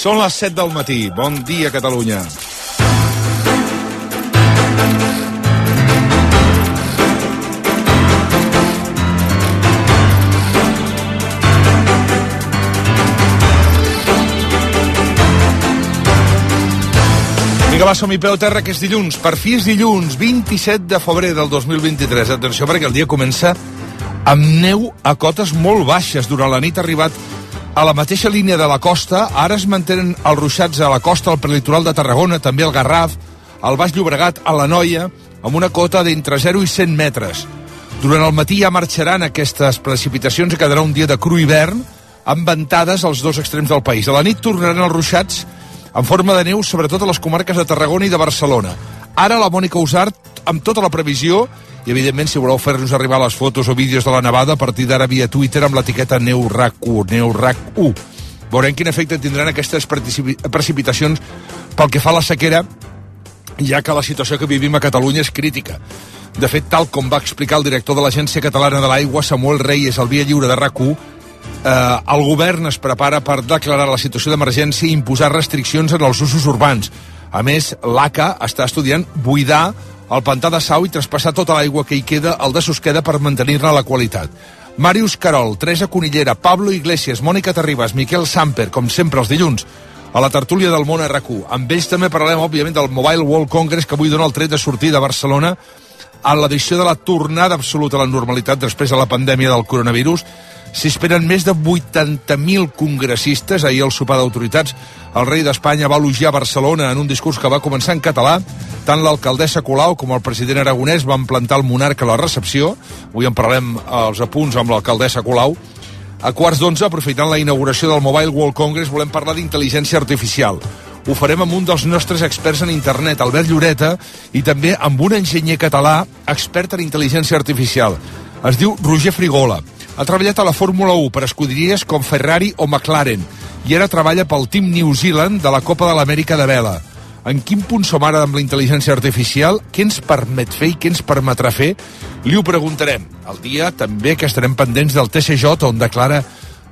Són les 7 del matí. Bon dia, Catalunya. Vinga, va, som-hi peu a terra, que és dilluns. Per fi és dilluns, 27 de febrer del 2023. Atenció, perquè el dia comença amb neu a cotes molt baixes. Durant la nit ha arribat a la mateixa línia de la costa. Ara es mantenen els ruixats a la costa, al prelitoral de Tarragona, també al Garraf, al Baix Llobregat, a l'Anoia, amb una cota d'entre 0 i 100 metres. Durant el matí ja marxaran aquestes precipitacions i quedarà un dia de cru hivern, amb ventades als dos extrems del país. A la nit tornaran els ruixats en forma de neu, sobretot a les comarques de Tarragona i de Barcelona. Ara la Mònica Usart, amb tota la previsió, i evidentment si voleu fer-nos arribar les fotos o vídeos de la nevada, a partir d'ara via Twitter amb l'etiqueta NeurRac1. Veurem quin efecte tindran aquestes precipitacions pel que fa a la sequera, ja que la situació que vivim a Catalunya és crítica. De fet, tal com va explicar el director de l'Agència Catalana de l'Aigua, Samuel Reyes, al Via Lliure de RAC1, el govern es prepara per declarar la situació d'emergència i imposar restriccions en els usos urbans. A més, l'ACA està estudiant buidar el pantà de Sau i traspassar tota l'aigua que hi queda al de Susqueda per mantenir-ne la qualitat. Màrius Carol, Teresa Conillera, Pablo Iglesias, Mònica Terribas, Miquel Samper, com sempre els dilluns, a la tertúlia del món a RAC1. Amb ells també parlarem, òbviament, del Mobile World Congress, que avui dona el tret de sortida a Barcelona a l'edició de la tornada absoluta a la normalitat després de la pandèmia del coronavirus. S'hi esperen més de 80.000 congressistes. Ahir al sopar d'autoritats el rei d'Espanya va elogiar Barcelona en un discurs que va començar en català. Tant l'alcaldessa Colau com el president Aragonès van plantar el monarca a la recepció. Avui en parlem als apunts amb l'alcaldessa Colau. A 11:15, aprofitant la inauguració del Mobile World Congress, volem parlar d'intel·ligència artificial. Ho farem amb un dels nostres experts en internet, Albert Lloreta, i també amb un enginyer català expert en intel·ligència artificial. Es diu Roger Frigola. Ha treballat a la Fórmula 1 per escuderies com Ferrari o McLaren i ara treballa pel Team New Zealand de la Copa de l'Amèrica de vela. En quin punt som ara amb la intel·ligència artificial? Què ens permet fer i què ens permetrà fer? Li ho preguntarem. El dia també que estarem pendents del TSJ, on declara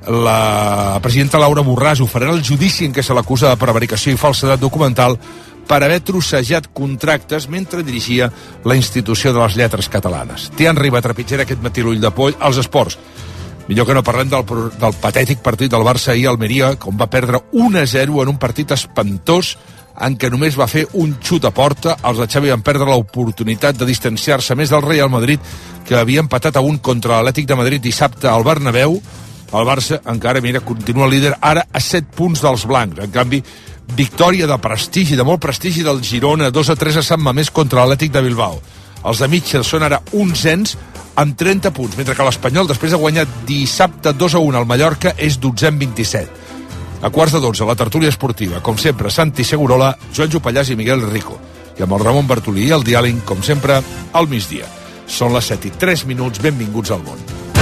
la presidenta Laura Borràs. Ho farà el judici en què se l'acusa de prevaricació i falsedat documental per haver trossejat contractes mentre dirigia la institució de les lletres catalanes. Tian Riba trepitgera aquest matí l'ull de poll als esports. Millor que no parlem del patètic partit del Barça ahir a Almeria, com va perdre 1-0 en un partit espantós en què només va fer un xut a porta. Els de Xavi van perdre l'oportunitat de distanciar-se més del Real Madrid, que havia empatat a 1 contra l'Atlètic de Madrid dissabte al Bernabéu. El Barça encara, mira, continua líder ara a 7 punts dels blancs. En canvi, victòria de prestigi, de molt prestigi del Girona, 2-3 a Sant Mamés contra l'Atlètic de Bilbao. Els de Mitchell són ara 11 amb 30 punts, mentre que l'Espanyol, després de guanyar dissabte 2-1 al Mallorca, és 12 amb 27. A 11:15, la tertúlia esportiva. Com sempre, Santi Segurola, Joan Jopallàs i Miguel Rico. I amb el Ramon Bartolí i el diàleg, com sempre, al migdia. Són les 7:03, benvinguts al món.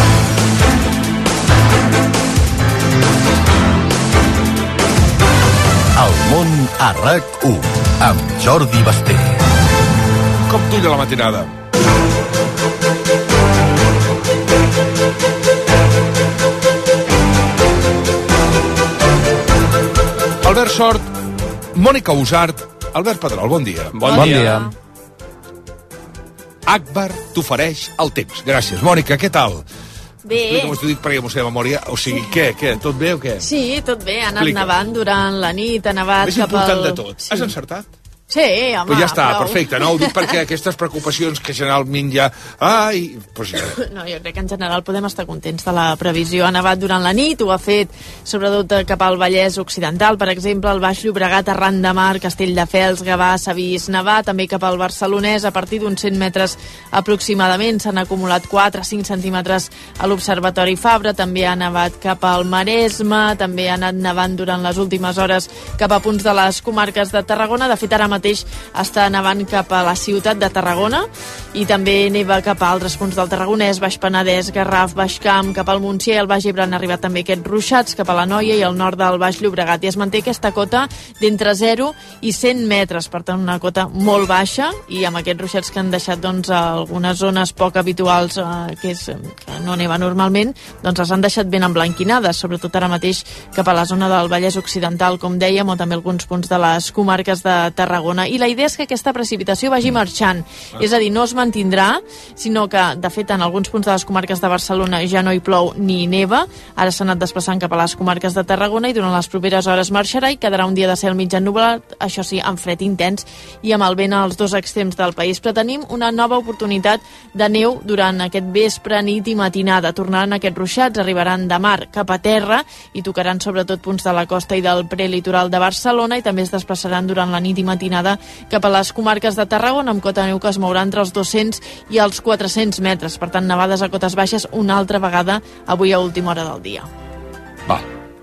El món a RAC1 amb Jordi Basté. Com tulla la matinada. Albert Sort, Mònica Usart, Albert Pedrol, bon dia. Bon dia. Akbar t'ofereix el temps. Gràcies. Mònica, què tal? Bé. Explica'm, t'ho dic perquè m'ho sé de memòria. O sigui, què? Tot bé o què? Sí, tot bé. Ha anat Explica. Nevant durant la nit, ha nevat Més cap al... important de tot. Sí. Has encertat? Sí, home, Pues ja està, prou. perfecte. No, ho dic perquè aquestes preocupacions que generalment ja... Ai, pues ja... No, jo crec que en general podem estar contents de la previsió. Ha nevat durant la nit, ho ha fet sobretot cap al Vallès Occidental, per exemple, el Baix Llobregat, Arran de Mar, Castelldefels, Gavà, s'ha vist nevar, també cap al Barcelonès, a partir d'uns 100 metres aproximadament, s'han acumulat 4-5 centímetres a l'Observatori Fabra, també ha nevat cap al Maresme, també ha anat nevant durant les últimes hores cap a punts de les comarques de Tarragona. De fet, ara mateix està nevant cap a la ciutat de Tarragona i també neva cap a altres punts del Tarragonès, Baix Penedès, Garraf, Baix Camp, cap al Montsià i al Baix Ebre han arribat també aquests ruixats cap a l'Anoia i al nord del Baix Llobregat. I es manté aquesta cota d'entre 0 i 100 metres, per tant una cota molt baixa, i amb aquests ruixats que han deixat doncs, algunes zones poc habituals que no neva normalment, doncs les han deixat ben emblanquinades, sobretot ara mateix cap a la zona del Vallès Occidental, com dèiem, o també alguns punts de les comarques de Tarragona. I la idea és que aquesta precipitació vagi marxant, és a dir, no es mantindrà, sinó que, de fet, en alguns punts de les comarques de Barcelona ja no hi plou ni neva, ara s'ha anat desplaçant cap a les comarques de Tarragona i durant les properes hores marxarà i quedarà un dia de cel mig ennublat, això sí, amb fred intens i amb el vent als dos extrems del país. Però tenim una nova oportunitat de neu durant aquest vespre, nit i matinada. Tornaran aquests ruixats, arribaran de mar cap a terra i tocaran sobretot punts de la costa i del prelitoral de Barcelona i també es desplaçaran durant la nit i matinada cap a les comarques de Tarragona amb cota de neu que es mourà entre els 200 i els 400 metres. Per tant, nevades a cotes baixes una altra vegada avui a última hora del dia. Va.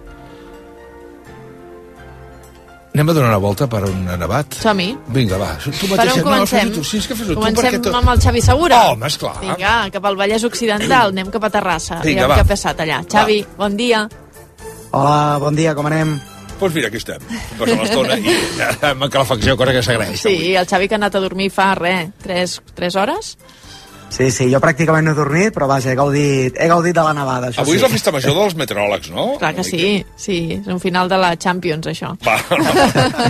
Anem a donar una volta per un nevat? Som-hi. Vinga, va. Tu Per on comencem? Sí, és que fes-ho tu. Comencem amb el Xavi Segura. Home, esclar. Vinga, cap al Vallès Occidental, anem cap a Terrassa. Vinga, va. Què ha passat allà? Xavi, bon dia. Hola, bon dia, com anem? Doncs mira, aquí estem. Passa l'estona i amb calefacció, cosa que s'agraeix. Sí, el Xavi que ha anat a dormir fa res, 3 hores? Sí, jo pràcticament no he dormit, però vaja, he gaudit de la nevada, això Avui sí. és la festa major dels meteoròlegs, no? Clar que sí, és un final de la Champions, això. Va, no.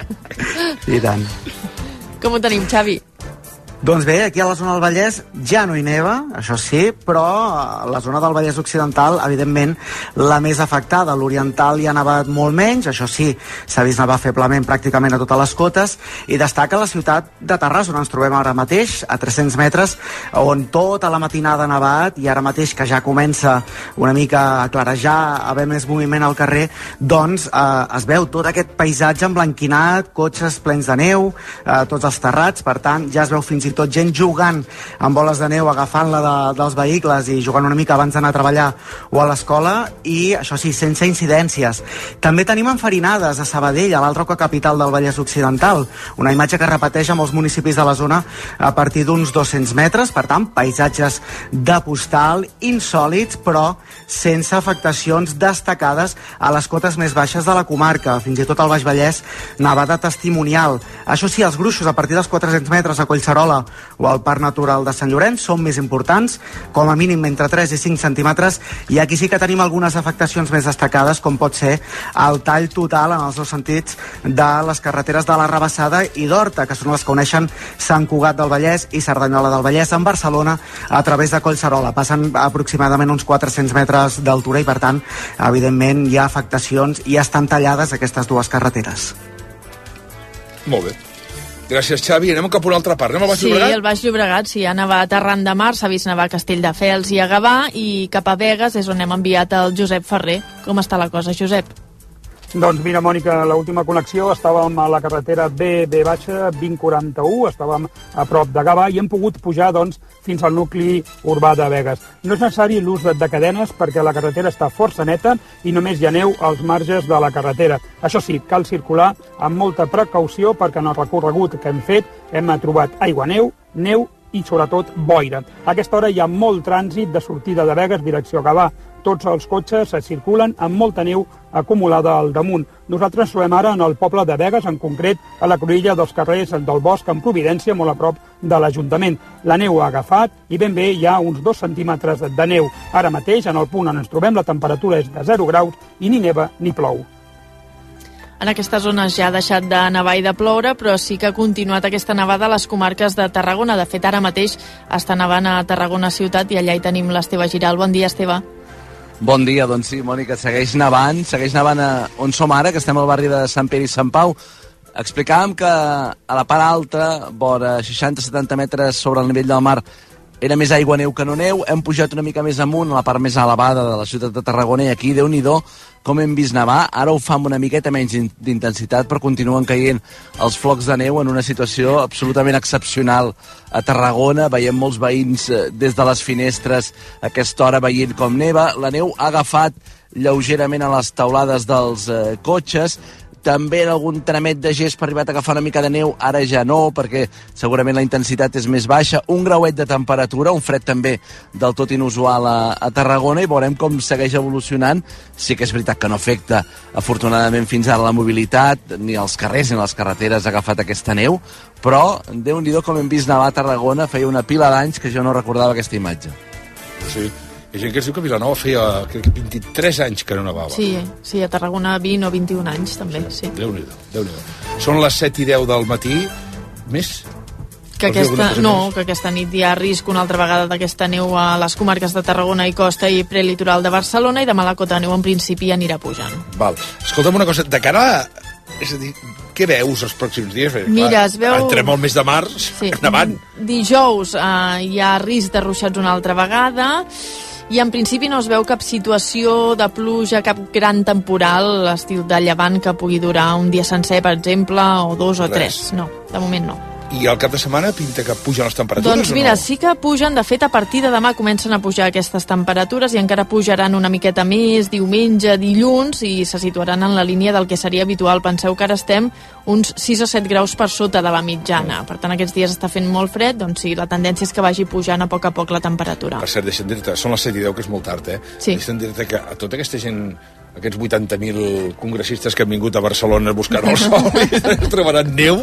I tant. Com ho tenim, Xavi? Doncs bé, aquí a la zona del Vallès ja no hi neva, això sí, però la zona del Vallès Occidental, evidentment, la més afectada. L'Oriental hi ha nevat molt menys, això sí, s'ha vist nevar feblement pràcticament a totes les cotes, i destaca la ciutat de Terrassa, on ens trobem ara mateix, a 300 metres, on tota la matinada ha nevat, i ara mateix que ja comença una mica a clarejar, a haver més moviment al carrer, doncs es veu tot aquest paisatge emblanquinat, cotxes plens de neu, tots els terrats, per tant, ja es veu fins i tot gent jugant amb boles de neu, agafant-la dels vehicles i jugant una mica abans d'anar a treballar o a l'escola, i això sí, sense incidències. També tenim enfarinades a Sabadell, a l'altra capital del Vallès Occidental, una imatge que repeteix a molts municipis de la zona a partir d'uns 200 metres, per tant, paisatges de postal insòlits, però sense afectacions destacades a les cotes més baixes de la comarca, fins i tot al Baix Vallès, nevada testimonial. Això sí, els gruixos a partir dels 400 metres a Collserola o al Parc Natural de Sant Llorenç són més importants, com a mínim entre 3 i 5 centímetres, i aquí sí que tenim algunes afectacions més destacades, com pot ser el tall total en els dos sentits de les carreteres de la Rabassada i d'Horta, que són les que uneixen Sant Cugat del Vallès i Cerdanyola del Vallès amb Barcelona a través de Collserola. Passen aproximadament uns 400 metres d'altura i, per tant, evidentment hi ha afectacions i estan tallades aquestes dues carreteres. Molt bé. Gràcies, Xavi. Anem cap a una altra part. Anem al Baix Llobregat? Sí, el Baix Llobregat, sí, ha nevat arran de mar, s'ha vist nevar a Castelldefels i a Gavà, i cap a Begues és on hem enviat el Josep Ferrer. Com està la cosa, Josep? Doncs mira, Mònica, l'última connexió estàvem a la carretera B2041, estàvem a prop de Gavà i hem pogut pujar doncs, fins al nucli urbà de Begues. No és necessari l'ús de cadenes perquè la carretera està força neta i només hi ha neu als marges de la carretera. Això sí, cal circular amb molta precaució perquè en el recorregut que hem fet hem trobat neu i sobretot boira. A aquesta hora hi ha molt trànsit de sortida de Begues direcció Gavà. Tots els cotxes circulen amb molta neu acumulada al damunt. Nosaltres ens trobem ara en el poble de Begues, en concret a la cruïlla dels carrers del Bosc en Providència, molt a prop de l'Ajuntament. La neu ha agafat i ben bé hi ha uns 2 centímetres de neu. Ara mateix, en el punt on ens trobem, la temperatura és de 0 graus i ni neva ni plou. En aquestes zones ja ha deixat de nevar i de ploure, però sí que ha continuat aquesta nevada a les comarques de Tarragona. De fet, ara mateix està nevant a Tarragona ciutat i allà hi tenim l'Esteve Giral. Bon dia, Esteve. Bon dia, doncs sí, Mònica, segueix nevant on som ara, que estem al barri de Sant Pere i Sant Pau. Explicàvem que a la part alta, vora 60-70 metres sobre el nivell del mar, era més aigua neu que no neu. Hem pujat una mica més amunt, a la part més elevada de la ciutat de Tarragona, i aquí, Déu-n'hi-do, com hem vist nevar. Ara ho fa amb una miqueta menys d'intensitat, però continuen caient els flocs de neu en una situació absolutament excepcional a Tarragona. Veiem molts veïns des de les finestres a aquesta hora veient com neva. La neu ha agafat lleugerament a les teulades dels cotxes. també algun tremet de gespa ha arribat a agafar una mica de neu, ara ja no, perquè segurament la intensitat és més baixa, un grauet de temperatura, un fred també del tot inusual a Tarragona, i veurem com segueix evolucionant. Sí que és veritat que no afecta, afortunadament, fins ara la mobilitat, ni els carrers ni les carreteres ha agafat aquesta neu, però Déu-n'hi-do com hem vist nevar a Tarragona, feia una pila d'anys que jo no recordava aquesta imatge. Sí, hi ha gent que es diu que Vilanova feia, crec que 23 anys que no nevava. Sí, a Tarragona 20 o 21 anys també, sí. Déu-n'hi-do. Són les 7:10 del matí, més? Que aquesta nit hi ha risc una altra vegada d'aquesta neu a les comarques de Tarragona i Costa i prelitoral de Barcelona, i demà la cota de neu en principi anirà pujant. Val. Escolta'm una cosa, de cara a... És a dir, què veus els pròxims dies? Mira, es veu... Entrem al mes de març, endavant. Dijous hi ha risc de ruixats una altra vegada, i en principi no es veu cap situació de pluja, cap gran temporal, l'estil de llevant que pugui durar un dia sencer, per exemple, o 2 o 3. No, de moment no. I al cap de setmana pinta que pugen les temperatures, doncs mira, o no? Sí que pugen, de fet a partir de demà comencen a pujar aquestes temperatures i encara pujaran una miqueta més diumenge, dilluns, i se situaran en la línia del que seria habitual. Penseu que ara estem uns 6 o 7 graus per sota de la mitjana, per tant aquests dies està fent molt fred, doncs sí, la tendència és que vagi pujant a poc la temperatura. Per cert, deixa'm dir-te, són les 7:10, que és molt tard, Sí. Deixa'm dir-te que a tota aquesta gent, aquests 80.000 congressistes que han vingut a Barcelona buscant el sol, es trobaran neu,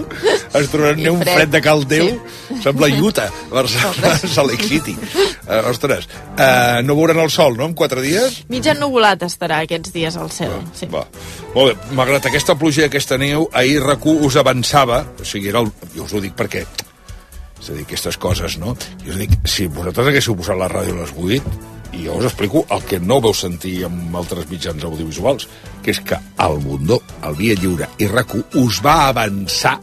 un fred de cal Déu, sí. Sembla Utah, Salt Lake City. Ostres, no veuran el sol, no?, en 4 dies? Mig ennuvolat estarà aquests dies al cel. Sí. Va. Molt bé, malgrat aquesta pluja i aquesta neu, ahir RAC1 us avançava, o sigui, jo us ho dic perquè, és a dir, aquestes coses, no? Jo us dic, si vosaltres haguéssiu posat la ràdio a les 8, i jo us explico el que no veu sentir amb altres mitjans audiovisuals, que és que el Mundo, el Via Lliure i RAC1 us va avançar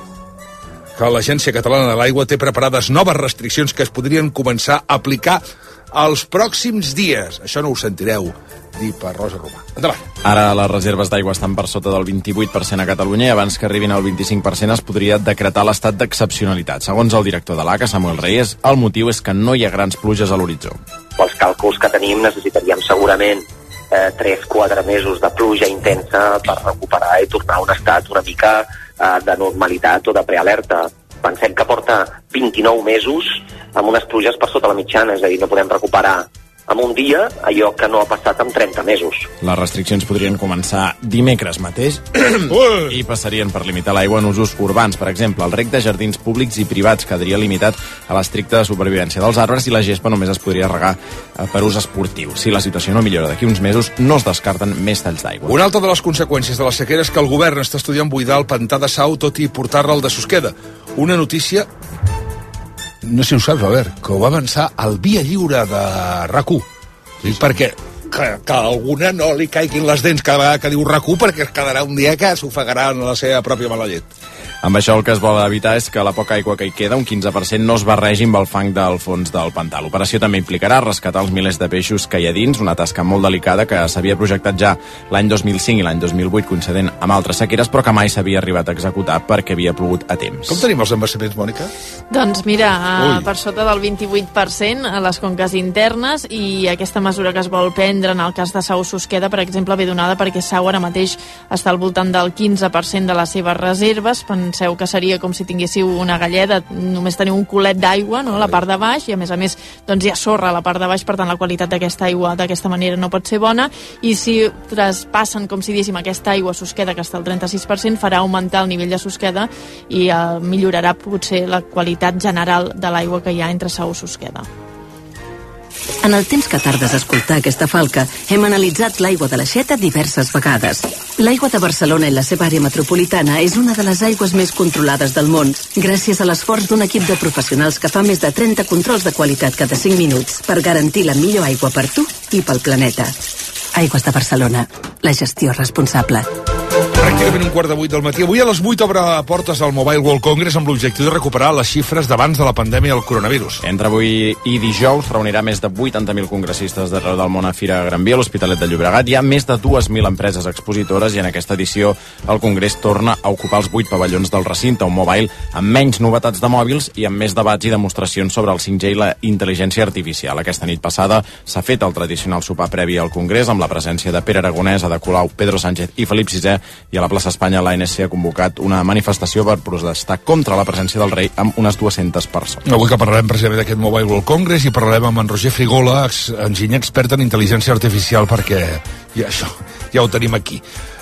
que l'Agència Catalana de l'Aigua té preparades noves restriccions que es podrien començar a aplicar els pròxims dies. Això no ho sentireu dir per Rosa Romà. Endavant. Ara les reserves d'aigua estan per sota del 28% a Catalunya, i abans que arribin al 25% es podria decretar l'estat d'excepcionalitat. Segons el director de l'ACA, Samuel Reyes, el motiu és que no hi ha grans pluges a l'horitzó. Els càlculs que tenim necessitaríem segurament 3-4 mesos de pluja intensa per recuperar i tornar a un estat una mica de normalitat o de prealerta. Pensem que porta 29 mesos amb unes pluges per sota la mitjana, és a dir, no podem recuperar en un dia allò que no ha passat en 30 mesos. Les restriccions podrien començar dimecres mateix i passarien per limitar l'aigua en usos urbans. Per exemple, el reg de jardins públics i privats quedaria limitat a l'estricta supervivència dels arbres, i la gespa només es podria regar per ús esportiu. Si la situació no millora d'aquí uns mesos, no es descarten més talls d'aigua. Una altra de les conseqüències de la sequera és que el govern està estudiant buidar el pantà de Sau, tot i portar-lo de Susqueda. Una notícia, no sé si ho saps, Albert, que ho va avançar el Via Lliure de RAC1. Sí, perquè que a alguna no li caiguin les dents cada vegada que diu RAC1, perquè es quedarà un dia que s'ofegarà en la seva pròpia mala llet. Amb això el que es vol evitar és que la poca aigua que hi queda, un 15%, no es barregi amb el fang del fons del pantà. L'operació també implicarà rescatar els milers de peixos que hi ha dins, una tasca molt delicada que s'havia projectat ja l'any 2005 i l'any 2008, coincident amb altres sequeres, però que mai s'havia arribat a executar perquè havia plogut a temps. Com tenim els embassaments, Mònica? Doncs mira, per sota del 28% a les conques internes, i aquesta mesura que es vol prendre en el cas de Sau Susqueda, per exemple, ve donada perquè Sau ara mateix està al voltant del 15% de les seves reserves. Penseu que seria com si tinguéssiu una galleda, només teniu un culet d'aigua, no?, a la part de baix, i a més doncs hi ha sorra a la part de baix, per tant la qualitat d'aquesta aigua d'aquesta manera no pot ser bona, i si traspassen, com si diguéssim, aquesta aigua a Susqueda, que està al 36%, farà augmentar el nivell de Susqueda i millorarà potser la qualitat general de l'aigua que hi ha entre Sau i Susqueda. En el temps que tardes a escoltar aquesta falca, hem analitzat l'aigua de l'Aixeta diverses vegades. L'aigua de Barcelona i la seva àrea metropolitana és una de les aigües més controlades del món, gràcies a l'esforç d'un equip de professionals que fa més de 30 controls de qualitat cada 5 minuts per garantir la millor aigua per tu i pel planeta. Aigües de Barcelona, la gestió responsable. Pràcticament 7:15 del matí. Avui a les 8 obre portes al Mobile World Congress amb l'objectiu de recuperar les xifres d'abans de la pandèmia del coronavirus. Entre avui i dijous reunirà més de 80.000 congressistes d'arreu del món a Fira Gran Via, a l'Hospitalet de Llobregat. Hi ha més de 2.000 empreses expositores, i en aquesta edició el Congrés torna a ocupar els 8 pavellons del recinte, un Mobile amb menys novetats de mòbils i amb més debats i demostracions sobre el 5G i la intel·ligència artificial. Aquesta nit passada s'ha fet el tradicional sopar previ al Congrés amb la presència de Pere Aragonès, Ada Colau, Pedro Sánchez i Felip VI, i a la plaça Espanya l'ANC ha convocat una manifestació per protestar contra la presència del rei amb unes 200 persones. Avui que parlarem precisament d'aquest Mobile World Congress i parlarem amb en Roger Frigola, enginyer expert en intel·ligència artificial, perquè ja ho tenim aquí.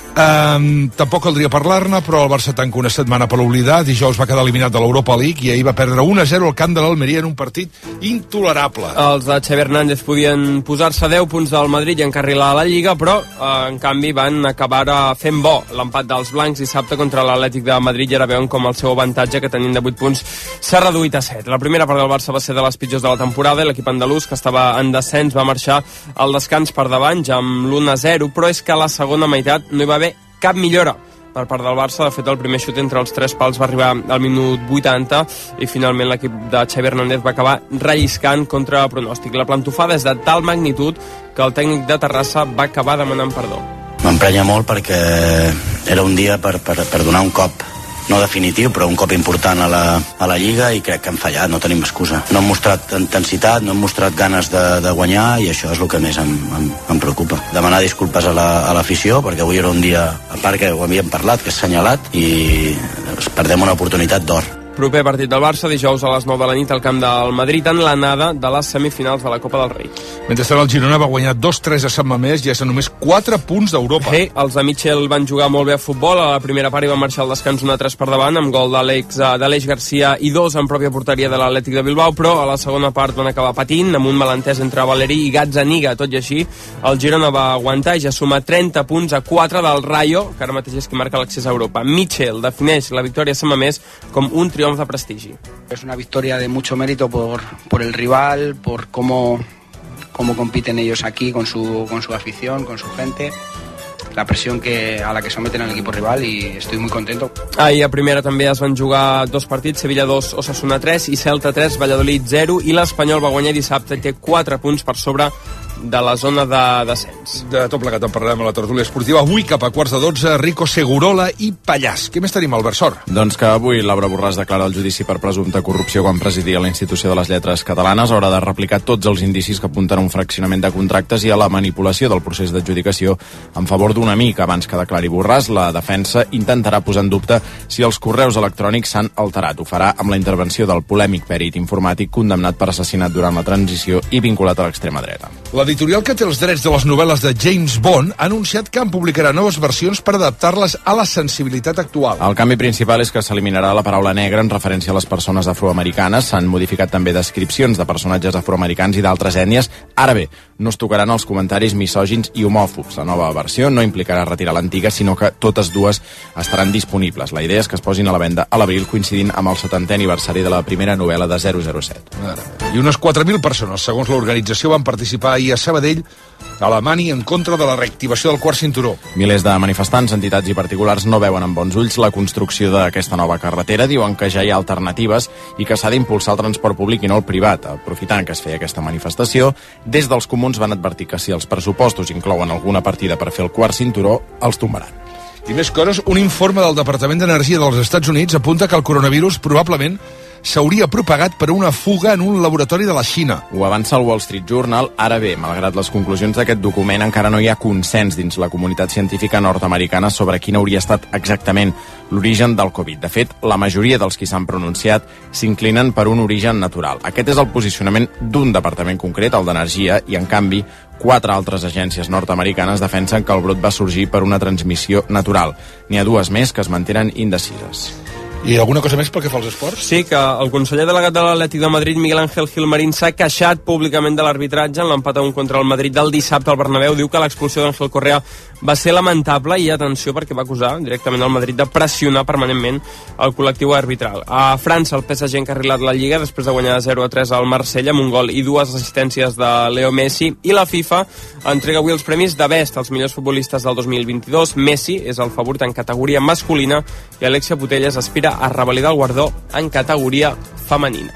Tampoc caldria parlar-ne, però el Barça tanca una setmana per l'oblidar. Dijous va quedar eliminat de l'Europa League i ahir va perdre 1-0 al camp de l'Almeria en un partit intolerable. Els de Xavi Hernández podien posar-se 10 punts del Madrid i encarrilar la Lliga, però en canvi van acabar fent bo l'empat dels blancs dissabte contra l'Atlètic de Madrid i ara veuen com el seu avantatge, que tenint de 8 punts, s'ha reduït a 7. La primera part del Barça va ser de les pitjors de la temporada i l'equip andalús, que estava en descens, va marxar al descans per davant ja amb l'1-0, però és que a la segona meitat no hi va haver cap millora per part del Barça. De fet, el primer xut entre els 3 pals va arribar al minut 80 i finalment l'equip de Xavi Hernández va acabar relliscant contra pronòstic. La plantofada és de tal magnitud que el tècnic de Terrassa va acabar demanant perdó. M'emprenya molt perquè era un dia per donar un cop, no definitiu, però un cop important a la Lliga, i crec que hem fallat, no tenim excusa. No hem mostrat intensitat, no hem mostrat ganes de guanyar, i això és el que més em preocupa. Demanar disculpes a l'afició, perquè avui era un dia, a part que ho havíem parlat, que és senyalat, i perdem una oportunitat d'or. Proper partit del Barça, dijous a les 9 de la nit al camp del Madrid, en l'anada de les semifinals de la Copa del Rei. Mentrestant, el Girona va guanyar 2-3 a Sant Mamés i és a només 4 punts d'Europa. Els de Mitchell van jugar molt bé a futbol. A la primera part hi van marxar al descans 1-3 per davant, amb gol d'Aleix Garcia i 2 en pròpia porteria de l'Atlètic de Bilbao, però a la segona part van acabar patint, amb un malentès entre Valerí i Gazzaniga. Tot i així, el Girona va aguantar i ja suma 30 punts a 4 del Rayo, que ara mateix és qui marca l'accés a Europa. Mitchell defineix la victòria a Sant Mamés com un triomf de prestigi. Es una victoria de mucho mérito por el rival, por cómo compiten ellos aquí con su afición, con su gente, la presión a la que someten al equipo rival, y estoy muy contento. Ahir a primera també es van jugar 2 partits, Sevilla 2, Osasuna 3 i Celta 3, Valladolid 0, i l'Espanyol va guanyar dissabte i té 4 punts per sobre de la zona de descens. De tot plegat en parlarem a la tertúlia esportiva. Avui, cap a 11:15, Rico Segurola i Pallàs. Què més tenim, Albert Sor? Doncs que avui Laura Borràs declara el judici per presumpta corrupció quan presidia la Institució de les Lletres Catalanes. Haurà de replicar tots els indicis que apunten a un fraccionament de contractes i a la manipulació del procés d'adjudicació en favor d'un amic. Abans que declari Borràs, la defensa intentarà posar en dubte si els correus electrònics s'han alterat. Ho farà amb la intervenció del polèmic pèrit informàtic condemnat per assassinat durant la transició i vinculat a l'extrema dreta. L'editorial que té els drets de les novel·les de James Bond ha anunciat que en publicarà noves versions per adaptar-les a la sensibilitat actual. El canvi principal és que s'eliminarà la paraula negra en referència a les persones afroamericans. S'han modificat també descripcions de personatges afroamericans i d'altres ètnies. Ara bé, no es tocaran els comentaris misògins i homòfobs. La nova versió no implicarà retirar l'antiga, sinó que totes dues estaran disponibles. La idea és que es posin a la venda a l'abril, coincidint amb el 70è aniversari de la primera novel·la de 007. I unes 4.000 persones, segons l'organització, van participar ahir a Sabadell, a Alemanya, en contra de la reactivació del quart cinturó. Milers de manifestants, entitats i particulars no veuen amb bons ulls la construcció d'aquesta nova carretera. Diuen que ja hi ha alternatives i que s'ha d'impulsar el transport públic i no el privat. Aprofitant que es feia aquesta manifestació, des dels comuns van advertir que si els pressupostos inclouen alguna partida per fer el quart cinturó, els tombaran. I més coses, un informe del Departament d'Energia dels Estats Units apunta que el coronavirus probablement s'hauria propagat per una fuga en un laboratori de la Xina. Ho avança el Wall Street Journal. Ara bé, malgrat les conclusions d'aquest document, encara no hi ha consens dins la comunitat científica nord-americana sobre quin hauria estat exactament l'origen del Covid. De fet, la majoria dels qui s'han pronunciat s'inclinen per un origen natural. Aquest és el posicionament d'un departament concret, el d'Energia, i en canvi 4 altres agències nord-americanes defensen que el brot va sorgir per una transmissió natural. N'hi ha 2 més que es mantenen indecises. I alguna cosa més pel que fa als esports? Sí, que el conseller delegat de l'Atlètic de Madrid, Miguel Ángel Gilmarín, s'ha queixat públicament de l'arbitratge en l'empat a 1 contra el Madrid del dissabte al Bernabéu. Diu que l'expulsió d'Ángel Correa va ser lamentable i, atenció, perquè va acusar directament al Madrid de pressionar permanentment el col·lectiu arbitral. A França, el PSG ha encarrilat la Lliga després de guanyar 0-3 al Marsella amb un gol i 2 assistències de Leo Messi, i la FIFA entrega avui els premis de Best als millors futbolistes del 2022. Messi és el favorit en categoria masculina i Alexia Putellas aspira a revalidar el guardó en categoria femenina.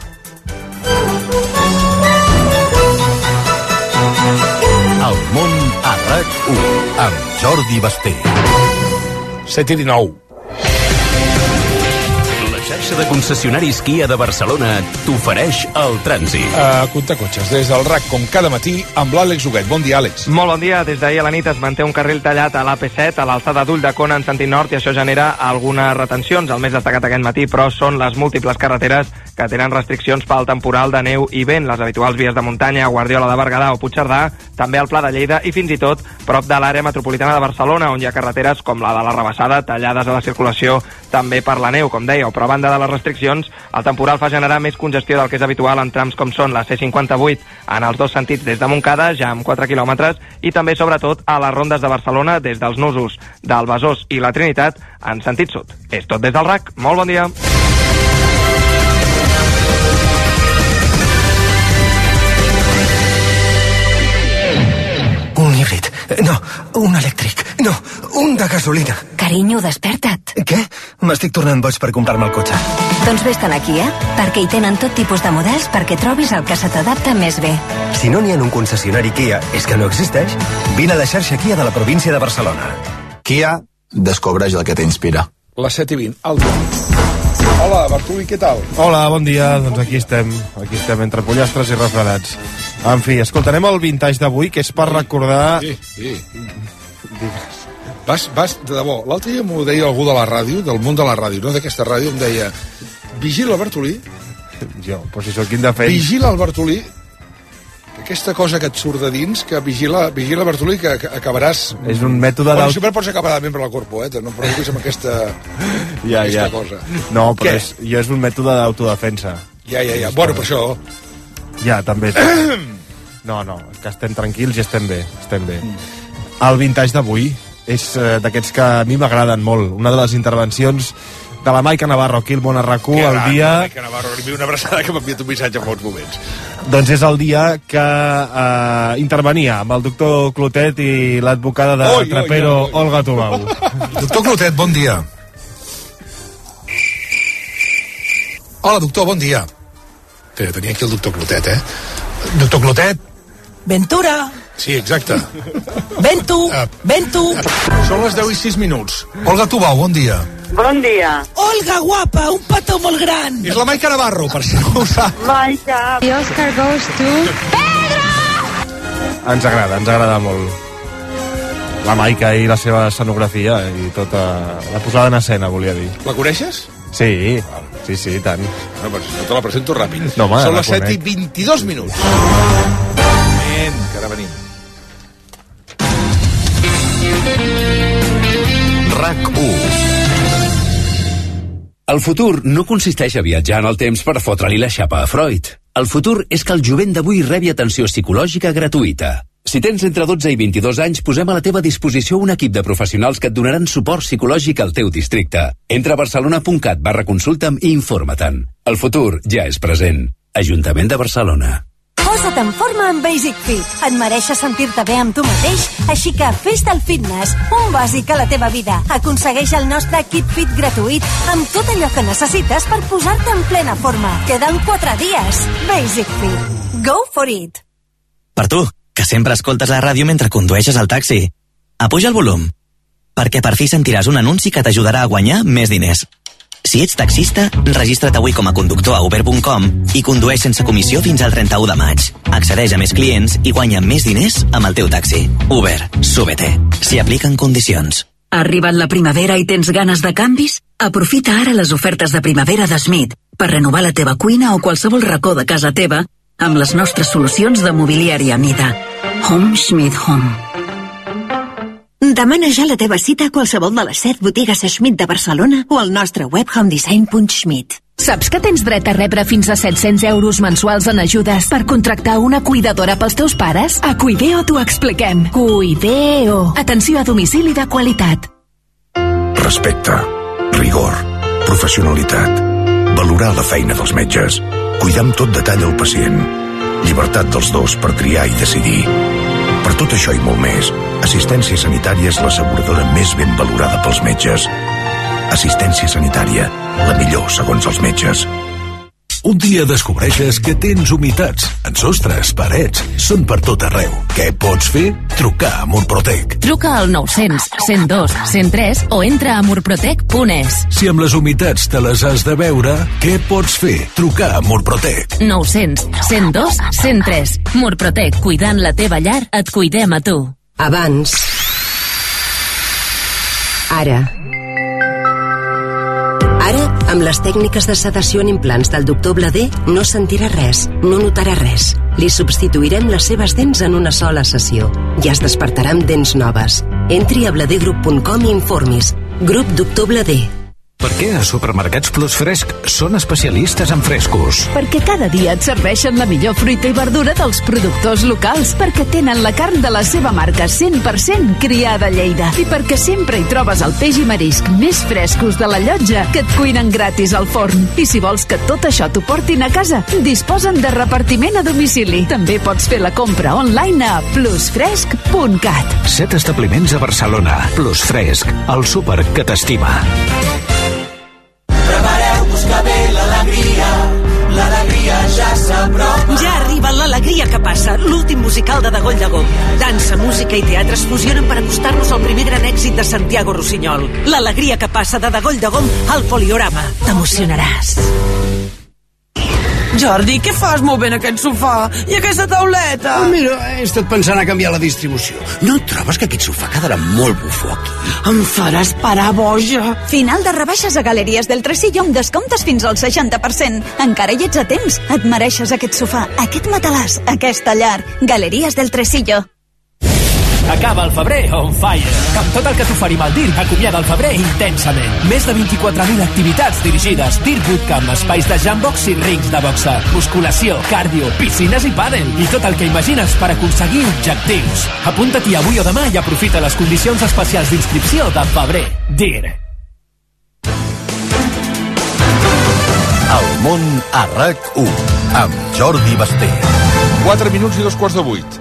El món a RAC1 amb Jordi Basté. 7:19. La xarxa de concessionaris Kia de Barcelona t'ofereix el trànsit. Contacotxes, des del RAC, com cada matí, amb l'Àlex Huguet. Bon dia, Àlex. Molt bon dia. Des d'ahir a la nit es manté un carril tallat a l'AP7 a l'alçada d'Ulldecona en sentit nord i això genera algunes retencions. El més destacat aquest matí, però, són les múltiples carreteres que tenen restriccions pel temporal de neu i vent. Les habituals vies de muntanya, Guardiola de Berguedà o Puigcerdà, també al Pla de Lleida i fins i tot prop de l'àrea metropolitana de Barcelona, on hi ha carreteres com la de la Rebassada tallades a la circulació també per la neu, com dèieu. Però a banda de les restriccions, el temporal fa generar més congestió del que és habitual en trams com són la C58 en els dos sentits des de Montcada, ja amb 4 quilòmetres, i també, sobretot, a les rondes de Barcelona des dels nusos del Besòs i la Trinitat en sentit sud. És tot des del RAC. Molt bon dia. Un híbrid. No, un elèctric. No, un de gasolina. Carinyo, desperta't. Què? M'estic tornant boig per comprar-me el cotxe. Doncs vés-te'n a Kia, perquè hi tenen tot tipus de models perquè trobis el que se t'adapta més bé. Si no n'hi ha en un concessionari Kia, és que no existeix. Vine a la xarxa Kia de la província de Barcelona. Kia, descobreix el que t'inspira. Les 7:20, Alto. Hola, Bartoli, què tal? Hola, bon dia. Doncs aquí estem entre pollastres i refredats. En fi, escoltarem el vintage d'avui, que és per recordar... Sí. Vas, de debò, l'altre dia m'ho deia algú de la ràdio, del món de la ràdio, no d'aquesta ràdio, em deia, vigila el Bartolí. Jo, però si sóc indefens. Vigila el Bartolí, aquesta cosa que et surt de dins, que vigila Bartolí, que acabaràs... És un mètode Bueno, sempre pots acabar de membre del corpo, no preocupis amb aquesta cosa. No, però és un mètode d'autodefensa. Ja. Bueno, per això... Ja, també és... No, que estem tranquils i estem bé. El vintage d'avui és d'aquests que a mi m'agraden molt. Una de les intervencions de la Maica Navarro aquí al Món a RAC1 el dia... La Maica Navarro, una abraçada que m'ha enviat un missatge en molts moments. Doncs és el dia que intervenia amb el doctor Clotet i l'advocada de Trapero, Olga Tubau. Doctor Clotet, bon dia. Hola, doctor, bon dia. Tenia aquí el doctor Clotet, Doctor Clotet. Ventura. Sí, exacte. Ven tu. Són les 10:06. Olga Tubau, bon dia. Bon dia. Olga, guapa, un petó molt gran. És la Maica Navarro, per si no ho sap. Maica. The Oscar goes to... Ens agrada molt. La Maica i la seva escenografia i tota la posada en escena, volia dir. La coneixes? Sí, tant. No, però si no te la presento ràpid. No, home, són les 7:22. Que ara venim. RAC1. El futur no consisteix a viatjar en el temps per fotre-li la xapa a Freud. El futur és que el jovent d'avui rebi atenció psicològica gratuïta. Si tens entre 12 i 22 anys, posem a la teva disposició un equip de professionals que et donaran suport psicològic al teu districte. Entra a barcelona.cat/consulta'm i informa-te'n. El futur ja és present. Ajuntament de Barcelona. Posa't en forma amb Basic Fit. Et mereixes sentir-te bé amb tu mateix, així que fes del fitness un bàsic a la teva vida. Aconsegueix el nostre Kit Fit gratuït amb tot allò que necessites per posar-te en plena forma. Queden 4 dies. Basic Fit. Go for it. Per tu, que sempre escoltes la ràdio mentre condueixes el taxi. Apuja el volum, perquè per fi sentiràs un anunci que t'ajudarà a guanyar més diners. Si ets taxista, registra't avui com a conductor a uber.com i condueix sense comissió fins al 31 de maig. Accedeix a més clients i guanya més diners amb el teu taxi. Uber, súbete. S'hi apliquen condicions. Ha arribat la primavera i tens ganes de canvis? Aprofita ara les ofertes de primavera de Smith per renovar la teva cuina o qualsevol racó de casa teva amb les nostres solucions de mobiliari a mida. Home Schmidt Home. Demana ja la teva cita a qualsevol de les 7 botigues Schmidt de Barcelona o al nostre web homedesign.schmidt. Saps que tens dret a rebre fins a 700 euros mensuals en ajudes per contractar una cuidadora pels teus pares? A Cuideo t'ho expliquem. Cuideo. Atenció a domicili de qualitat. Respecte, rigor, professionalitat, valorar la feina dels metges, cuidar amb tot detall el pacient, llibertat dels dos per triar i decidir. Per tot això i molt més, Assistència Sanitària és l'asseguradora més ben valorada pels metges. Assistència Sanitària, la millor segons els metges. Un dia descobreixes que tens humitats en sostres, parets, són per tot arreu. Què pots fer? Trucar a Murprotec. Truca al 900 102 103 o entra a murprotec.es. Si amb les humitats te les has de veure, què pots fer? Trucar a Murprotec. 900 102 103. Murprotec, cuidant la teva llar, et cuidem a tu. Abans. Ara. Ara, amb les tècniques de sedació en implants del Dr. Bladé, no sentirà res, no notarà res. Li substituirem les seves dents en una sola sessió. I es despertarà amb dents noves. Entri a bladegroup.com i informis. Grup Dr. Bladé. Per què a Supermercats Plus Fresc són especialistes en frescos? Perquè cada dia et serveixen la millor fruita i verdura dels productors locals, perquè tenen la carn de la seva marca 100% criada a Lleida i perquè sempre hi trobes el peix i marisc més frescos de la llotja que et cuinen gratis al forn. I si vols que tot això t'ho portin a casa, disposen de repartiment a domicili. També pots fer la compra online a plusfresc.cat. 7 establiments a Barcelona. Plus Fresc, el súper que t'estima. Prepareu-vos que ve l'alegria ja s'apropa. Ja arriba l'Alegria que passa, l'últim musical de Dagoll de Gom. Dansa, música i teatre es fusionen per acostar-nos al primer gran èxit de Santiago Rossinyol. L'Alegria que passa de Dagoll de Gom al Poliorama. T'emocionaràs. Jordi, què fas movent aquest sofà i aquesta tauleta? Mira, he estat pensant a canviar la distribució. No trobes que aquest sofà quedarà molt bufó aquí? Em faràs parar boja. Final de rebaixes a Galeries del Tresillo amb descomptes fins al 60%. Encara hi ets a temps. Et mereixes aquest sofà, aquest matalàs, aquesta llar. Galeries del Tresillo. Acaba el febrer on fire. Amb tot el que t'oferim al DIR, acomiada el febrer intensament. Més de 24.000 activitats dirigides. DIR Bootcamp, espais de jambox i rings de boxa. Musculació, cardio, piscines i pàdel. I tot el que imagines per aconseguir objectius. Apunta-t'hi avui o demà i aprofita les condicions especials d'inscripció de febrer. DIR. El món a RAC1 amb Jordi Basté. 4 minuts i 2:15.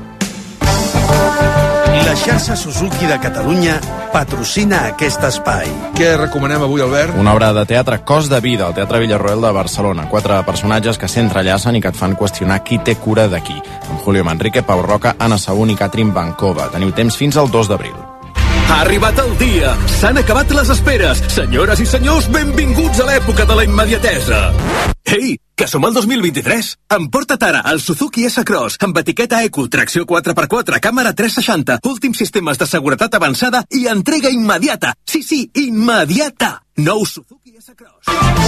La xarxa Suzuki de Catalunya patrocina aquest espai. Què recomanem avui, Albert? Una obra de teatre, Cos de vida, al Teatre Villarroel de Barcelona. 4 personatges que s'entrellacen i que et fan qüestionar qui té cura de qui. Amb Julio Manrique, Pau Roca, Anna Saún i Catherine Bancova. Teniu temps fins al 2 d'abril. Ha arribat el dia! S'han acabat les esperes! Senyores i senyors, benvinguts a l'època de la immediatesa! Ei, que som al 2023! Emporta't ara el Suzuki S-Cross amb etiqueta Eco, tracció 4x4, càmera 360, últims sistemes de seguretat avançada i entrega immediata! Sí, immediata! Nou Suzuki S-Cross.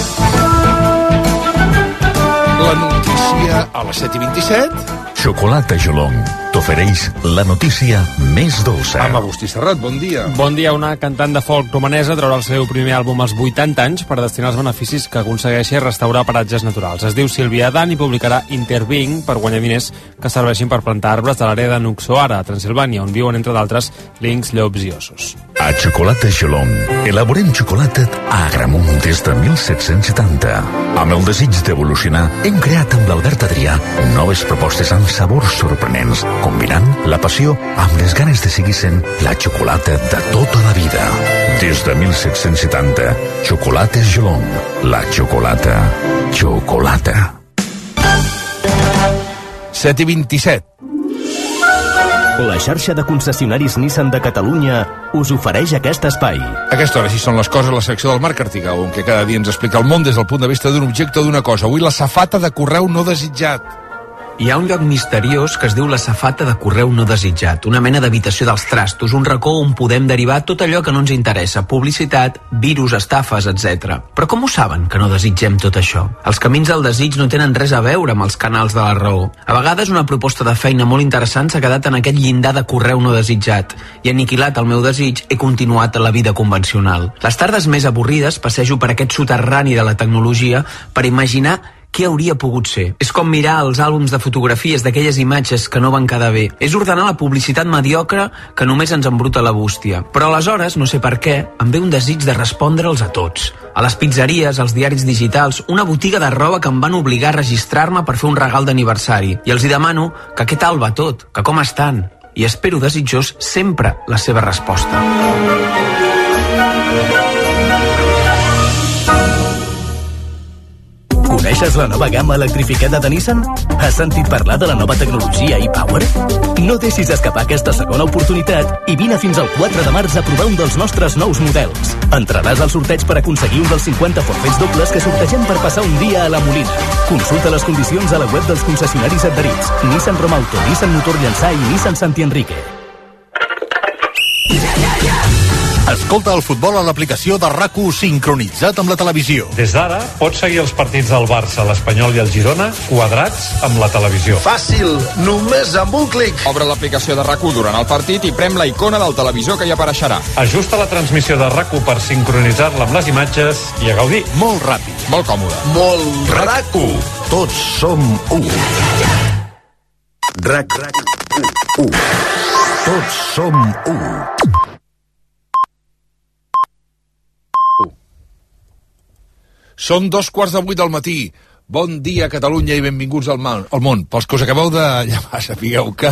La notícia a les 7:27. Xocolata Jolong t'ofereix la notícia més dolça. Amb Agustí Serrat, bon dia. Bon dia. Una cantant de folk romanesa traurà el seu primer àlbum als 80 anys per destinar els beneficis que aconsegueixi restaurar paratges naturals. Es diu Sílvia Dan i publicarà Interbeing per guanyar diners que serveixin per plantar arbres de l'àrea de Nuxoara, a Transilvània, on viuen, entre d'altres, links, llops i ossos. A Xocolata Jolong elaborem xocolata a Agramunt des de 1770. Amb el desig d'evolucionar, hem creat amb l'Albert Adrià noves propostes amb sabors sorprenents, combinant la passió amb les ganes de seguir sent la xocolata de tota la vida. Des de 1770, Xocolates Jolong, la xocolata. 7:27. La xarxa de concessionaris Nissan de Catalunya us ofereix aquest espai. A aquesta hora, si són les coses, la secció del Marc Artigau, en què cada dia ens explica el món des del punt de vista d'un objecte o d'una cosa. Avui la safata de correu no desitjat. Hi ha un lloc misteriós que es diu la safata de correu no desitjat, una mena d'habitació dels trastos, un racó on podem derivar tot allò que no ens interessa, publicitat, virus, estafes, etc. Però com ho saben que no desitgem tot això? Els camins del desig no tenen res a veure amb els canals de la raó. A vegades una proposta de feina molt interessant s'ha quedat en aquest llindar de correu no desitjat i aniquilat el meu desig he continuat a la vida convencional. Les tardes més avorrides passejo per aquest soterrani de la tecnologia per imaginar què hauria pogut ser. És com mirar els àlbums de fotografies d'aquelles imatges que no van quedar bé. És ordenar la publicitat mediocre que només ens embruta la bústia. Però aleshores, no sé per què, em ve un desig de respondre'ls a tots. A les pizzeries, als diaris digitals, una botiga de roba que em van obligar a registrar-me per fer un regal d'aniversari. I els hi demano que què tal va tot, que com estan. I espero desitjós sempre la seva resposta. Coneixes la nova gamma electrificada de Nissan? Has sentit parlar de la nova tecnologia e-Power? No deixis escapar aquesta segona oportunitat i vine fins al 4 de març a provar un dels nostres nous models. Entraràs al sorteig per aconseguir un dels 50 forfets dobles que sortegem per passar un dia a la Molina. Consulta les condicions a la web dels concessionaris adherits. Nissan Romauto, Nissan Motor Llançà i Nissan Santi Enrique. Escolta el futbol a l'aplicació de RAC1 sincronitzat amb la televisió. Des d'ara pots seguir els partits del Barça, l'Espanyol i el Girona quadrats amb la televisió. Fàcil, només amb un clic. Obre l'aplicació de RAC1 durant el partit i prem la icona del televisor que hi apareixerà. Ajusta la transmissió de RAC1 per sincronitzar-la amb les imatges i a gaudir. Molt ràpid. Molt còmode. Molt RAC1. Tots som u. RAC1. Tots som u. Són 2:15 del matí. Bon dia, Catalunya, i benvinguts al món. Pels que us acabeu de llamar, sapigueu que...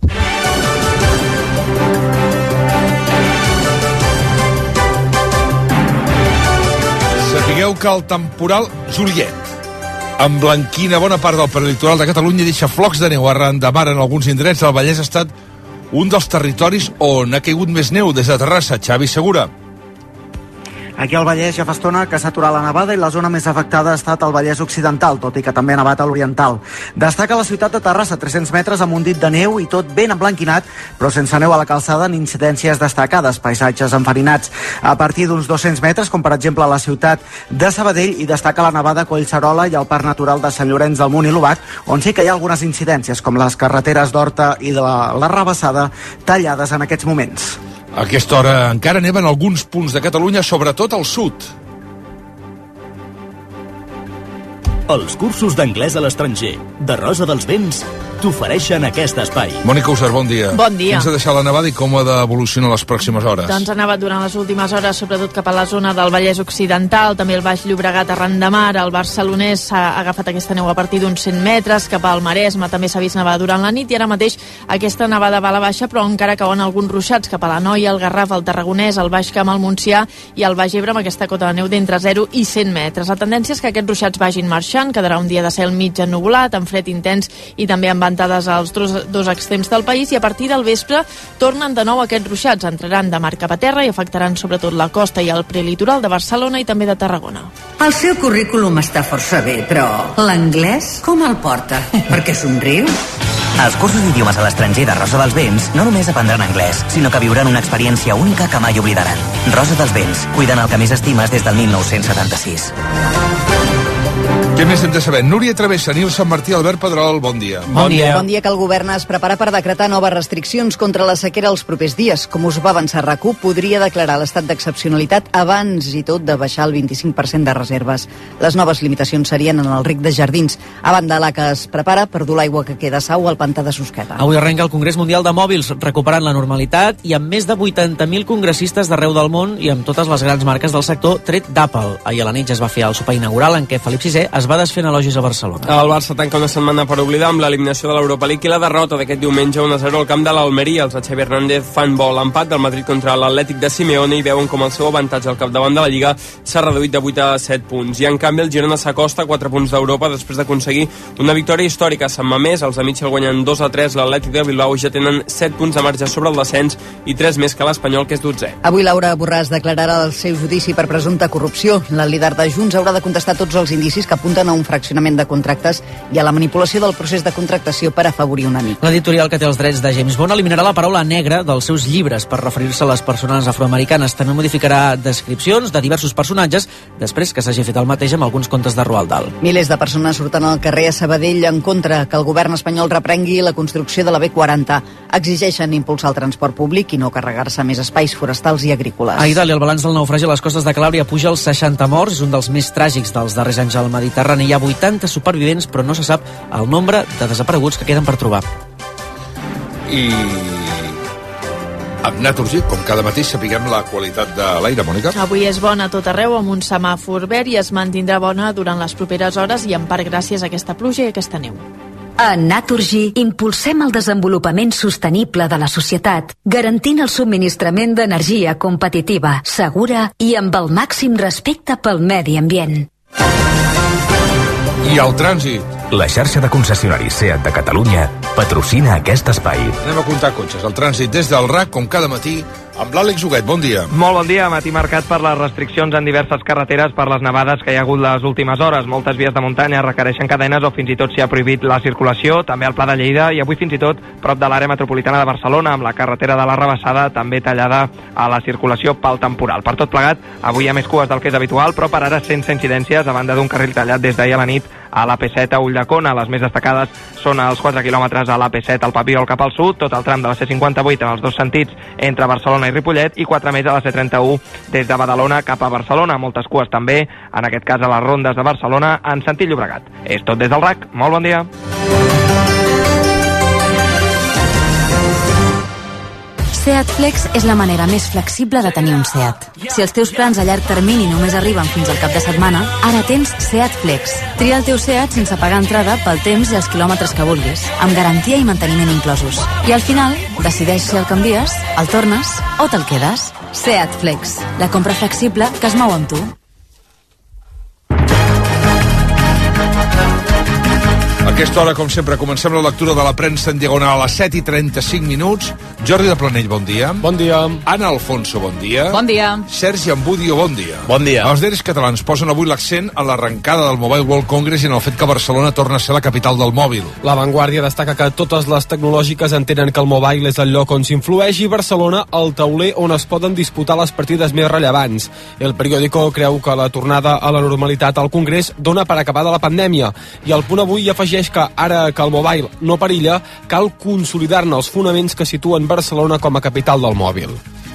Sapigueu que el temporal Juliet emblanquina bona part del prelitoral de Catalunya i deixa flocs de neu arran de mar en alguns indrets. El Vallès ha estat un dels territoris on ha caigut més neu des de Terrassa. Xavi Segura. Aquí al Vallès ja fa estona que s'ha aturat la nevada i la zona més afectada ha estat el Vallès Occidental, tot i que també ha nevat a l'Oriental. Destaca la ciutat de Terrassa, 300 metres amb un dit de neu i tot ben emblanquinat, però sense neu a la calçada ni incidències destacades, paisatges enfarinats. A partir d'uns 200 metres, com per exemple a la ciutat de Sabadell, hi destaca la nevada a Collserola i el Parc Natural de Sant Llorenç del Munt i l'Obac, on sí que hi ha algunes incidències, com les carreteres d'Horta i de la Rabassada, tallades en aquests moments. A aquesta hora encara neva en alguns punts de Catalunya, sobretot al sud. Els cursos d'anglès a l'estranger de Rosa dels Vents t'ofereixen aquest espai. Mònica Usar, bon dia. Bon dia. Quins ha deixat la nevada i com ha d'evolucionar les pròximes hores? Doncs ha nevat durant les últimes hores, sobretot cap a la zona del Vallès Occidental, també el Baix Llobregat arran de mar, el Barcelonès s'ha agafat aquesta neu a partir d'uns 100 metres, cap al Maresme també s'ha vist nevar durant la nit i ara mateix aquesta nevada va a la baixa, però encara cauen alguns ruixats cap a l'Anoia, el Garraf, el Tarragonès, el Baix Camp, el Montsià i el Baix Ebre amb aquesta cota de neu d'entre 0 i 100 metres. La tendència és que aquests ruixats vagin marxant, quedarà un dia de cel mig ennuvolat, amb fred intens i també amb ventades als dos extrems del país, i a partir del vespre tornen de nou aquests ruixats, entraran de mar cap a terra i afectaran sobretot la costa i el prelitoral de Barcelona i també de Tarragona. El seu currículum està força bé, però l'anglès com el porta? Per què somriu? Als cursos d'idiomes a l'estranger de Rosa dels Vents no només aprendran anglès, sinó que viuran una experiència única que mai oblidaran. Rosa dels Vents, cuidant el que més estimes des del 1976. Què més hem de saber? Núria Travessa, Nil Sant Martí, Albert Pedrol, bon dia. Bon dia. Bon dia, que el govern es prepara per decretar noves restriccions contra la sequera els propers dies. Com us va avançar RAC1, podria declarar l'estat d'excepcionalitat abans i tot de baixar el 25% de reserves. Les noves limitacions serien en el Ric de Jardins, a banda la que es prepara per dur l'aigua que queda a Sau al pantà de Susqueda. Avui arrenca el Congrés Mundial de Mòbils, recuperant la normalitat i amb més de 80.000 congressistes d'arreu del món i amb totes les grans marques del sector, tret d'Apple. Ahir a la nit ja es va fer el sopar inaugural en què Felip VI es va desfent elogis a Barcelona. El Barça tanca una setmana per oblidar amb l'eliminació de l'Europa League i la derrota d'aquest diumenge 1-0 al camp de l'Almeria. Els de Xavi Hernández fan bo l'empat del Madrid contra l'Atlètic de Simeone i veuen com el seu avantatge al capdavant de la Lliga s'ha reduït de 8 a 7 punts. I en canvi el Girona s'acosta a 4 punts d'Europa després d'aconseguir una victòria històrica a Sant Mamés. Els amics el guanyen 2-3. L'Atlètic de Bilbao ja tenen 7 punts de marge sobre el descens i 3 més que l'Espanyol, que és 12è. Avui Laura Borràs declararà el seu judici per presumpta corrupció. La líder de Junts haurà de contestar tots els indicis que apunten a un fraccionament de contractes i a la manipulació del procés de contractació per afavorir un amic. L'editorial que té els drets de James Bond eliminarà la paraula negra dels seus llibres per referir-se a les persones afroamericanes. També modificarà descripcions de diversos personatges després que s'hagi fet el mateix amb alguns contes de Roald Dahl. Milers de persones surten al carrer a Sabadell en contra que el govern espanyol reprengui la construcció de la B40. Exigeixen impulsar el transport públic i no carregar-se més espais forestals i agrícoles. A Itàlia, el balanç del naufragi a les costes de Calàbria puja als 60 morts, és un dels més tràgics dels darrers anys al Mediterrani. Hi ha 80 supervivents, però no se sap el nombre de desapareguts que queden per trobar. I amb Naturgy, com cada matí, sapiguem la qualitat de l'aire, Mònica. Avui és bona a tot arreu, amb un semàfor verd, i es mantindrà bona durant les properes hores i en part gràcies a aquesta pluja i aquesta neu. A Naturgy impulsem el desenvolupament sostenible de la societat, garantint el subministrament d'energia competitiva, segura i amb el màxim respecte pel medi ambient. I el trànsit. La xarxa de concessionaris SEAT de Catalunya patrocina aquest espai. Anem a comptar cotxes. El trànsit des del RAC, com cada matí, amb l'Àlex Huguet. Bon dia. Molt bon dia. Matí marcat per les restriccions en diverses carreteres per les nevades que hi ha hagut les últimes hores. Moltes vies de muntanya requereixen cadenes o fins i tot s'hi ha prohibit la circulació, també al Pla de Lleida i avui fins i tot prop de l'àrea metropolitana de Barcelona, amb la carretera de la Rebassada també tallada a la circulació pel temporal. Per tot plegat, avui hi ha més cues del que és habitual, però per ara sense incidències, a banda d'un carril tallat des d'ahir a la nit a l'AP7 a Ulldecona. Les més destacades són els 4 quilòmetres a l'AP7 al Papiol cap al sud, tot el tram de la C58 en els dos sentits entre Barcelona i Ripollet i 4 més a la C31 des de Badalona cap a Barcelona. Moltes cues també, en aquest cas a les rondes de Barcelona en sentit Llobregat. És tot des del RAC. Molt bon dia. SEAT Flex és la manera més flexible de tenir un SEAT. Si els teus plans a llarg termini només arriben fins al cap de setmana, ara tens SEAT Flex. Tria el teu SEAT sense pagar entrada pel temps i els quilòmetres que vulguis, amb garantia i manteniment inclosos. I al final, decideix si el canvies, el tornes o te'l quedes. SEAT Flex, la compra flexible que es mou amb tu. A aquesta hora, com sempre, comencem la lectura de la premsa en diagonal a les 7:35. Jordi de Planell, bon dia. Bon dia. Anna Alfonso, bon dia. Bon dia. Sergi Ambudio, bon dia. Bon dia. Els diaris catalans posen avui l'accent en l'arrencada del Mobile World Congress i en el fet que Barcelona torna a ser la capital del mòbil. La Vanguardia destaca que totes les tecnològiques entenen que el mobile és el lloc on s'influeix i Barcelona el tauler on es poden disputar les partides més rellevants. El periòdico creu que la tornada a la normalitat al Congrés dona per acabada la pandèmia i el Punt Avui afegeix que ara que el mobile no perilla, cal consolidar-ne els fonaments que situen Barcelona com a capital del mòbil.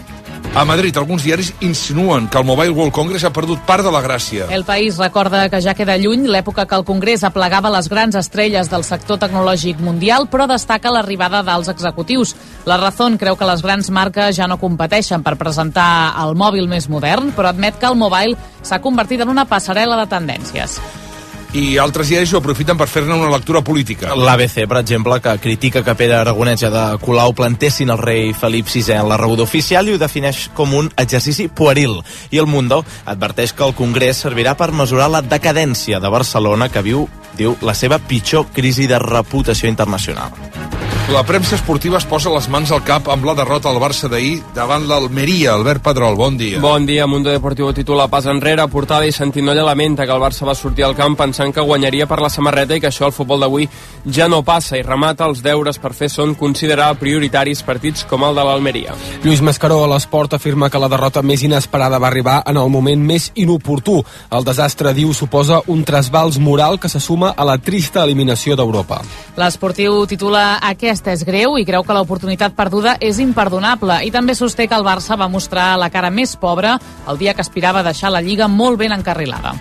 A Madrid, alguns diaris insinuen que el Mobile World Congress ha perdut part de la gràcia. El País recorda que ja queda lluny l'època que el Congrés aplegava les grans estrelles del sector tecnològic mundial, però destaca l'arribada dels executius. La Razón creu que les grans marques ja no competeixen per presentar el mòbil més modern, però admet que el mobile s'ha convertit en una passarel·la de tendències. I altres diaris ho aprofiten per fer-ne una lectura política. L'ABC, per exemple, que critica que Pere Aragonès i Ada Colau plantessin el rei Felip VI en la rebuda oficial i ho defineix com un exercici pueril. I El Mundo adverteix que el Congrés servirà per mesurar la decadència de Barcelona, que viu, diu, la seva pitjor crisi de reputació internacional. La premsa esportiva es posa les mans al cap amb la derrota al Barça d'ahir davant l'Almeria. Albert Pedrol, bon dia. Bon dia. Mundo Deportivo titula Pas enrere, portada i Santinolla lamenta que el Barça va sortir al camp pensant que guanyaria per la samarreta i que això al futbol d'avui ja no passa, i remata els deures per fer són considerar prioritaris partits com el de l'Almeria. Lluís Mascaró a l'Esport afirma que la derrota més inesperada va arribar en el moment més inoportú. El desastre, diu, suposa un trasbals moral que se suma a la trista eliminació d'Europa. L'Esportiu titula Aquesta és greu i creu que l'oportunitat perduda és imperdonable, i també sosté que el Barça va mostrar la cara més pobra el dia que aspirava a deixar la Lliga molt ben encarrilada.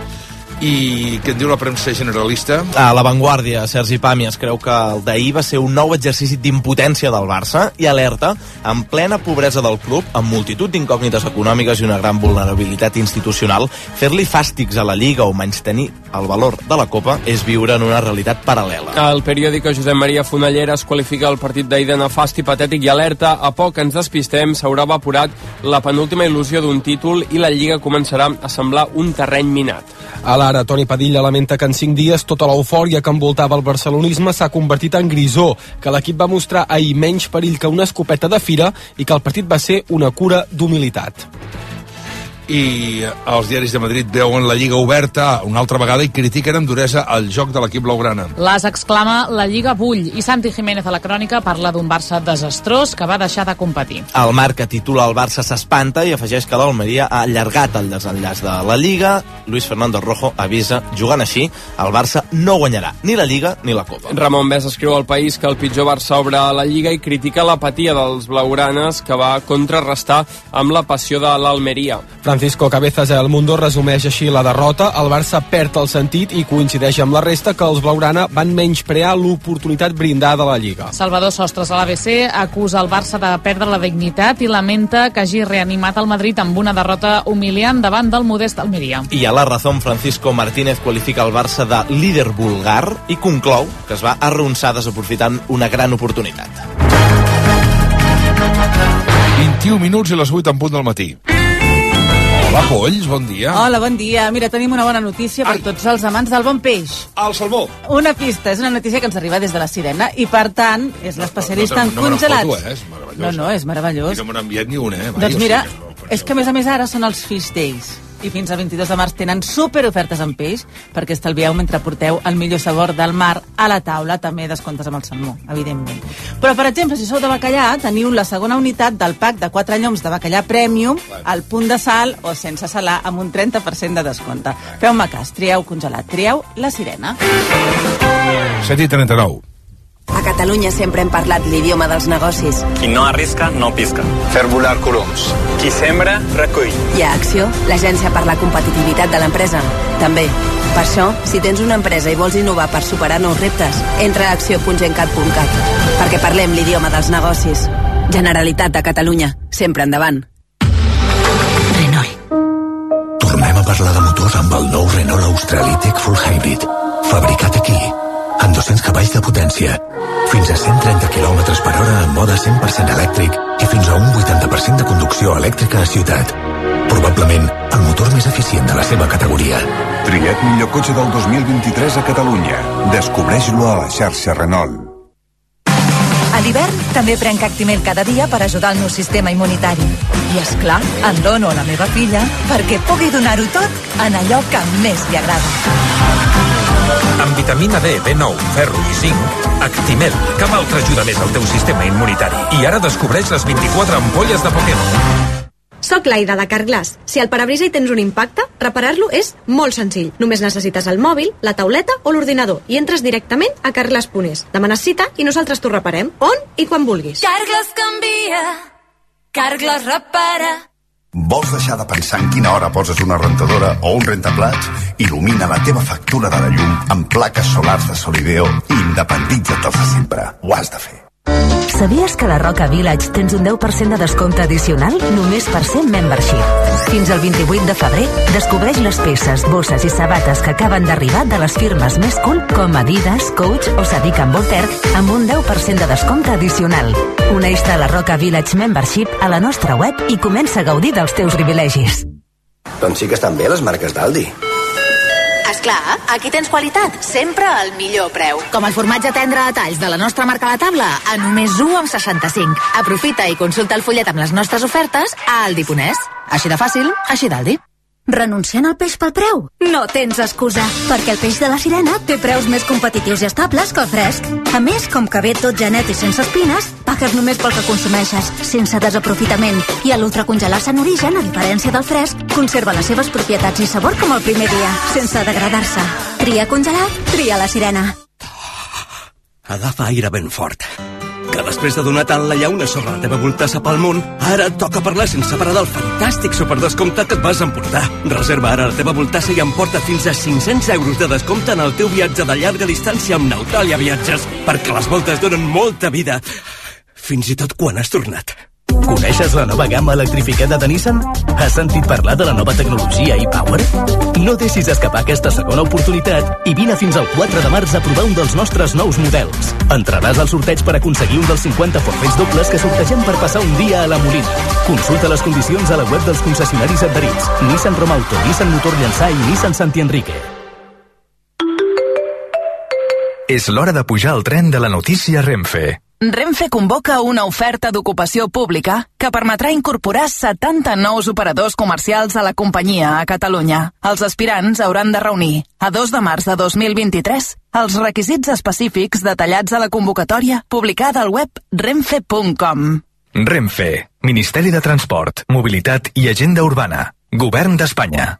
I què en diu la premsa generalista? A La Vanguardia, Sergi Pàmies creu que el d'ahir va ser un nou exercici d'impotència del Barça i alerta, en plena pobresa del club, amb multitud d'incògnites econòmiques i una gran vulnerabilitat institucional, fer-li fàstics a la Lliga o menystenir el valor de la Copa és viure en una realitat paral·lela. El periòdico Josep Maria Fonallera es qualifica el partit d'ahir de nefast i patètic i alerta, a poc que ens despistem s'haurà evaporat la penúltima il·lusió d'un títol i la Lliga començarà a semblar un terreny minat. A l'Ara, Toni Padilla lamenta que en 5 dies tota l'eufòria que envoltava el barcelonisme s'ha convertit en grisó, que l'equip va mostrar ahir menys perill que una escopeta de fira i que el partit va ser una cura d'humilitat. I els diaris de Madrid veuen la Lliga oberta una altra vegada i critiquen amb duresa el joc de l'equip blaugrana. L'As exclama la Lliga bull i Santi Jiménez a la crònica parla d'un Barça desastrós que va deixar de competir. El Marca titula El Barça s'espanta i afegeix que l'Almeria ha allargat el desenllaç de la Lliga. Luis Fernando Rojo avisa, jugant així, el Barça no guanyarà ni la Lliga ni la Copa. Ramon Bes escriu al País que el pitjor Barça obre a la Lliga i critica l'apatia dels blaugranes que va contrarrestar amb la passió de l'Almeria. Francisco Cabezas a El Mundo resumeix així la derrota. El Barça perd el sentit i coincideix amb la resta que els blaugrana van menysprear l'oportunitat brindada a la Lliga. Salvador Sostres a l'ABC acusa el Barça de perdre la dignitat i lamenta que hagi reanimat el Madrid amb una derrota humiliant davant del modest Almeria. I a La Razón, Francisco Martínez qualifica el Barça de líder vulgar i conclou que es va arronsar desaprofitant una gran oportunitat. 21 minuts i les 8 en punt del matí. Hola, Polls, bon dia. Hola, bon dia. Mira, tenim una bona notícia per tots els amants del bon peix. El salmó. Una pista, és una notícia que ens arriba des de la Sirena i, per tant, és l'especialista en congelats. No, és meravellós. No, és meravellós. I no me n'ha enviat ni una, Doncs mira, és que a més ara són els Fish Days i fins al 22 de març tenen superofertes en peix perquè estalvieu mentre porteu el millor sabor del mar a la taula, també descomptes amb el salmó, evidentment. Però, per exemple, si sou de bacallà, teniu la segona unitat del pack de 4 lloms de bacallà Premium al punt de sal o sense salar amb un 30% de descompte. Feu-me cas, trieu congelat, trieu la Sirena. 7:39. A Catalunya sempre hem parlat l'idioma dels negocis. Qui no arrisca, no pisca. Fer volar coloms. Qui sembra, recull. I a Acció, l'agència per la competitivitat de l'empresa. També. Per això, si tens una empresa i vols innovar per superar nous reptes, entra a acció.gencat.cat. Perquè parlem l'idioma dels negocis. Generalitat de Catalunya. Sempre endavant. Renault. Tornem a parlar de motors amb el nou Renault Australitec Full Hybrid. Fabricat aquí. Amb 200 cavalls de potència, fins a 130 km per hora en mode 100% elèctric i fins a un 80% de conducció elèctrica a ciutat. Probablement el motor més eficient de la seva categoria. Triat millor cotxe del 2023 a Catalunya. Descobreix-lo a la xarxa Renault. A l'hivern també prenc Actimel cada dia per ajudar el meu sistema immunitari. I, és clar, en dono a la meva filla perquè pugui donar-ho tot en allò que més li agrada. Amb vitamina D, B9, ferro i zinc, Actimel, cap altra ajuda més al teu sistema immunitari. I ara descobreix les 24 ampolles de Pokémon. Soc l'Aida de Carglass. Si al parabrisa hi tens un impacte, reparar-lo és molt senzill. Només necessites el mòbil, la tauleta o l'ordinador i entres directament a carglass.es. Demanes cita i nosaltres t'ho reparem. On i quan vulguis. Carglass canvia, Carglass repara. Vols deixar de pensar en quina hora poses una rentadora o un rentaplats? Il·lumina la teva factura de la llum amb plaques solars de Solideo i independitza't-els de sempre. Ho has de fer. Sabies que a la Roca Village tens un 10% de descompte addicional només per ser membership? Fins al 28 de febrer, descobreix les peces, bosses i sabates que acaben d'arribar de les firmes més cool com Adidas, Coach o Sadik & Voltaire amb un 10% de descompte addicional. Uneix-te a la Roca Village Membership a la nostra web i comença a gaudir dels teus privilegis. Doncs sí que estan bé les marques d'Aldi. Esclar, aquí tens qualitat, sempre al millor preu. Com el formatge tendre a talls de la nostra marca a la taula, a només 1,65. Aprofita i consulta el fullet amb les nostres ofertes a aldi.es. Així de fàcil, així d'Aldi. Renunciant al peix pel preu? No tens excusa, perquè el peix de la Sirena té preus més competitius i estables que el fresc. A més, com que ve tot genet i sense espines, pagues només pel que consumeixes, sense desaprofitament. I a l'ultracongelar-se en origen, a diferència del fresc, conserva les seves propietats i sabor com el primer dia, sense degradar-se. Tria congelat, tria la Sirena. Agafa aire ben fort. Que després de donar tant la llauna sobre la teva voltassa pel món, ara et toca parlar sense parar del fantàstic superdescompte que et vas emportar. Reserva ara la teva voltassa i emporta fins a 500 euros de descompte en el teu viatge de llarga distància amb Neutalia Viatges, perquè les voltes donen molta vida, fins i tot quan has tornat. Coneixes la nova gamma electrificada de Nissan? Has sentit parlar de la nova tecnologia e-Power? No deixis escapar aquesta segona oportunitat i vine fins al 4 de març a provar un dels nostres nous models. Entraràs al sorteig per aconseguir un dels 50 forfets dobles que sortegem per passar un dia a la Molina. Consulta les condicions a la web dels concessionaris adherits. Nissan Romauto, Nissan Motor Llançà i Nissan Santi Enrique. És l'hora de pujar al tren de la notícia Renfe. Renfe convoca una oferta d'ocupació pública que permetrà incorporar 70 nous operadors comercials a la companyia a Catalunya. Els aspirants hauran de reunir, a 2 de març de 2023, els requisits específics detallats a la convocatòria publicada al web renfe.com. Renfe, Ministeri de Transport, Mobilitat i Agenda Urbana, Govern d'Espanya.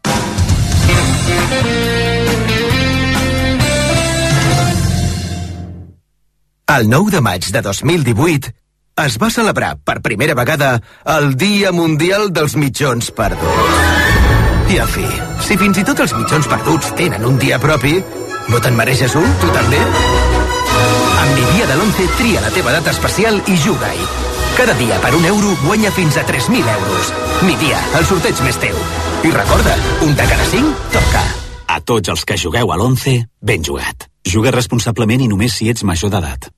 El 9 de maig de 2018 es va celebrar per primera vegada el Dia Mundial dels Mitjons Perduts. I, en fi, si fins i tot els mitjons perduts tenen un dia propi, no te'n mereixes un, tu també? Amb Mi Dia de l'11 tria la teva data especial i juga-hi. Cada dia per €1 guanya fins a 3.000 euros. Mi Dia, el sorteig més teu. I recorda, un de cada 5 toca. A tots els que jugueu a l'11, ben jugat. Juga responsablement i només si ets major d'edat.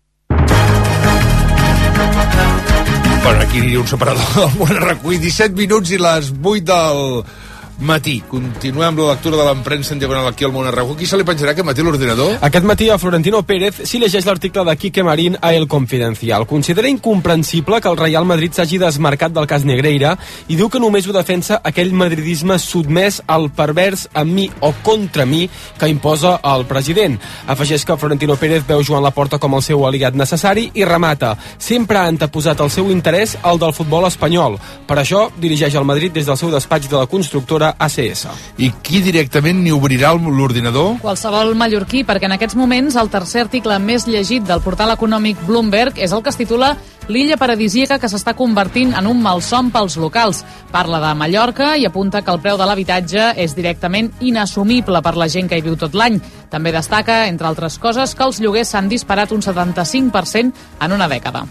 Bueno, aquí un separador del món recull 17 minuts i les 8 matí. Continuem la lectura de l'empremsa en diagonal aquí al Món Arreu. Qui se li penjarà aquest matí l'ordinador? Aquest matí a Florentino Pérez s'hi llegeix l'article de Quique Marín a El Confidencial. Considera incomprensible que el Real Madrid s'hagi desmarcat del cas Negreira i diu que només ho defensa aquell madridisme sotmès al pervers amb mi o contra mi que imposa el president. Afegeix que Florentino Pérez veu Joan Laporta com el seu aliat necessari i remata. Sempre ha anteposat el seu interès al del futbol espanyol. Per això dirigeix el Madrid des del seu despatx de la constructora ACS. I qui directament n'hi obrirà l'ordinador? Qualsevol mallorquí, perquè en aquests moments el tercer article més llegit del portal econòmic Bloomberg és el que es titula l'illa paradisíaca que s'està convertint en un malson pels locals. Parla de Mallorca i apunta que el preu de l'habitatge és directament inassumible per la gent que hi viu tot l'any. També destaca, entre altres coses, que els lloguers s'han disparat un 75% en una dècada.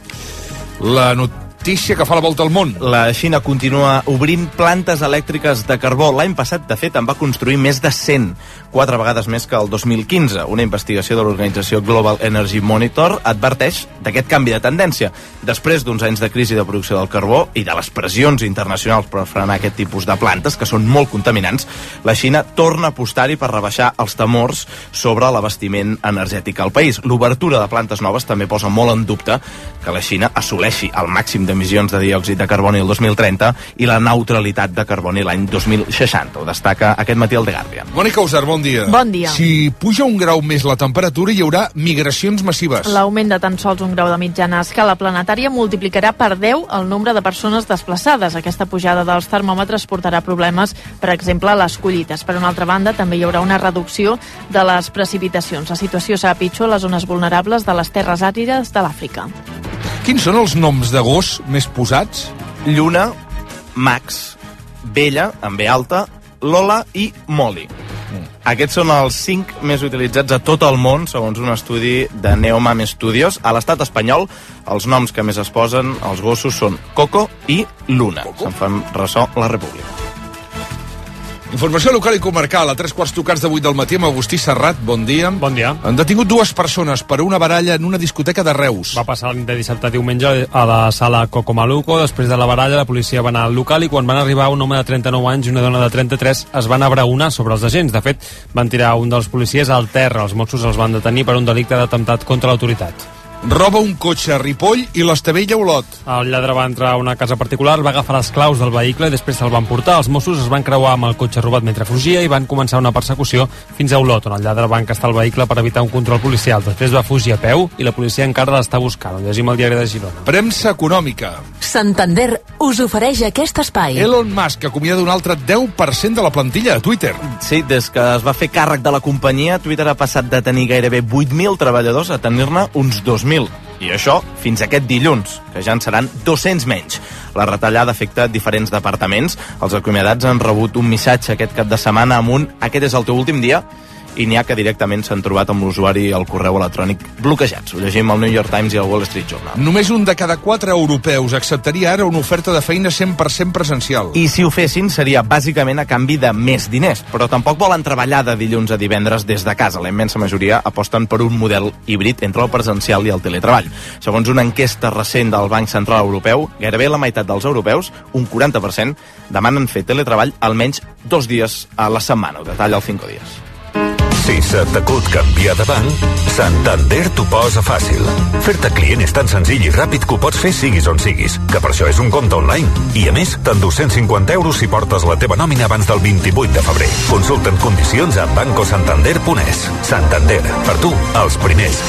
La notícia que fa la volta al món. La Xina continua obrint plantes elèctriques de carbó. L'any passat, de fet, en va construir més de 100, 4 vegades més que el 2015. Una investigació de l'organització Global Energy Monitor adverteix d'aquest canvi de tendència. Després d'uns anys de crisi de producció del carbó i de les pressions internacionals per frenar aquest tipus de plantes, que són molt contaminants, la Xina torna a apostar-hi per rebaixar els temors sobre l'abastiment energètic al país. L'obertura de plantes noves també posa molt en dubte que la Xina assoleixi el màxim d'emissions de diòxid de carboni el 2030 i la neutralitat de carboni l'any 2060. Ho destaca aquest matí el The Guardian. Mònica Usar, bon dia. Bon dia. Si puja un grau més la temperatura, hi haurà migracions massives. L'augment de tan sols un grau de mitjana a escala planetària multiplicarà per 10 el nombre de persones desplaçades. Aquesta pujada dels termòmetres portarà problemes, per exemple, a les collites. Per una altra banda, també hi haurà una reducció de les precipitacions. La situació serà pitjor a les zones vulnerables de les terres àrides de l'Àfrica. Quins són els noms de gos més posats? Lluna, Max, Bella, amb B alta, Lola i Molly. Aquests són els 5 més utilitzats a tot el món, segons un estudi de Neomam Studios. A l'estat espanyol, els noms que més es posen als gossos són Coco i Luna. Se'n fan ressò la República. Informació local i comarcal, a 3:15 de 8 del matí amb Agustí Serrat, bon dia. Bon dia. Han detingut 2 persones per una baralla en una discoteca de Reus. Va passar de dissabte a diumenge a la sala Coco Maluco. Després de la baralla, la policia va anar al local i quan van arribar un home de 39 anys i una dona de 33 es van abraonar sobre els agents. De fet, van tirar un dels policies al terra. Els Mossos els van detenir per un delicte d'atemptat contra l'autoritat. Roba un cotxe a Ripoll i l'Estavella a Olot. El lladre va entrar a una casa particular, va agafar les claus del vehicle i després se'l van portar. Els Mossos es van creuar amb el cotxe robat mentre fugia i van començar una persecució fins a Olot, on el lladre va encastar el vehicle per evitar un control policial. Després va fugir a peu i la policia encara l'està buscant. Ho llegim al diari de Girona. Premsa econòmica. Santander us ofereix aquest espai. Elon Musk acomiada un altre 10% de la plantilla a Twitter. Sí, des que es va fer càrrec de la companyia, Twitter ha passat de tenir gairebé 8.000 treballadors a tenir-ne uns 2.000. I això fins aquest dilluns, que ja en seran 200 menys. La retallada afecta diferents departaments. Els acomiadats han rebut un missatge aquest cap de setmana amb un "aquest és el teu últim dia", i n'hi ha que directament s'han trobat amb l'usuari i el correu electrònic bloquejats. Ho llegim al New York Times i al Wall Street Journal. Només un de cada 4 europeus acceptaria ara una oferta de feina 100% presencial. I si ho fessin seria bàsicament a canvi de més diners, però tampoc volen treballar de dilluns a divendres des de casa. La immensa majoria aposten per un model híbrid entre el presencial i el teletreball. Segons una enquesta recent del Banc Central Europeu, gairebé la meitat dels europeus, un 40%, demanen fer teletreball almenys 2 dies a la setmana. Ho detalla el 5 dies. Si se t'acut canviar de banc, Santander t'ho posa fàcil. Fer-te client és tan senzill i ràpid que ho pots fer siguis on siguis, que per això és un compte online. I a més, t'endús 150 euros si portes la teva nòmina abans del 28 de febrer. Consulta'n condicions a bancosantander.es. Santander, per tu, els primers.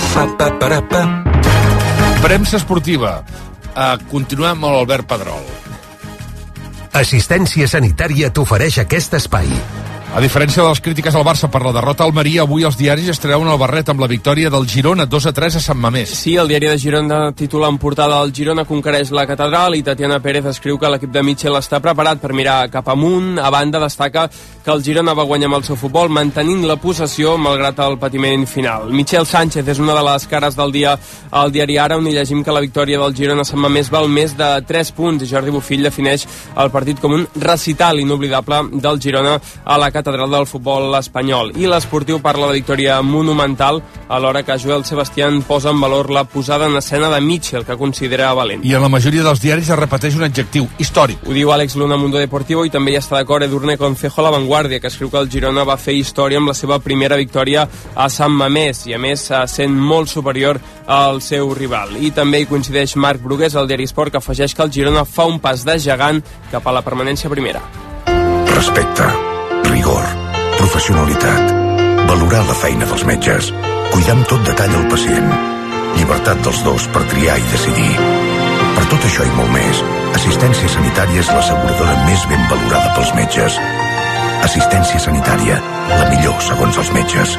Premsa esportiva. Continuem amb l'Albert Pedrol. Assistència sanitària t'ofereix aquest espai. A diferència de les crítiques al Barça per la derrota al Maria, avui els diaris es treuen el barret amb la victòria del Girona 2-3 a Sant Mamés. Sí, el diari de Girona titula en portada "El Girona conquereix la catedral" i Tatiana Pérez escriu que l'equip de Mitchell està preparat per mirar cap amunt. A banda, destaca que el Girona va guanyar amb el seu futbol, mantenint la possessió malgrat el patiment final. Michel Sánchez és una de les cares del dia al diari Ara, on hi llegim que la victòria del Girona a Sant Mamés val més de 3 punts i Jordi Bofill defineix el partit com un recital inoblidable del Girona a la catedral. catedral del futbol espanyol. I l'Esportiu parla de victòria monumental, alhora que Joel Sebastián posa en valor la posada en escena de Mitchell, que considera valent. I en la majoria dels diaris es repeteix un adjectiu, històric. Ho diu Àlex Luna, Mundo Deportivo, i també hi està d'acord Edurne Concejo a La Vanguardia, que escriu que el Girona va fer història amb la seva primera victòria a Sant Mamés, i a més sent molt superior al seu rival. I també hi coincideix Marc Brugués, al diari Esport, que afegeix que el Girona fa un pas de gegant cap a la permanència primera. Respecte, rigor, professionalitat, valorar la feina dels metges, cuidar amb tot detall el pacient, llibertat dels dos per triar i decidir. Per tot això i molt més, Assistència Sanitària és l'asseguradora més ben valorada pels metges. Assistència Sanitària, la millor segons els metges.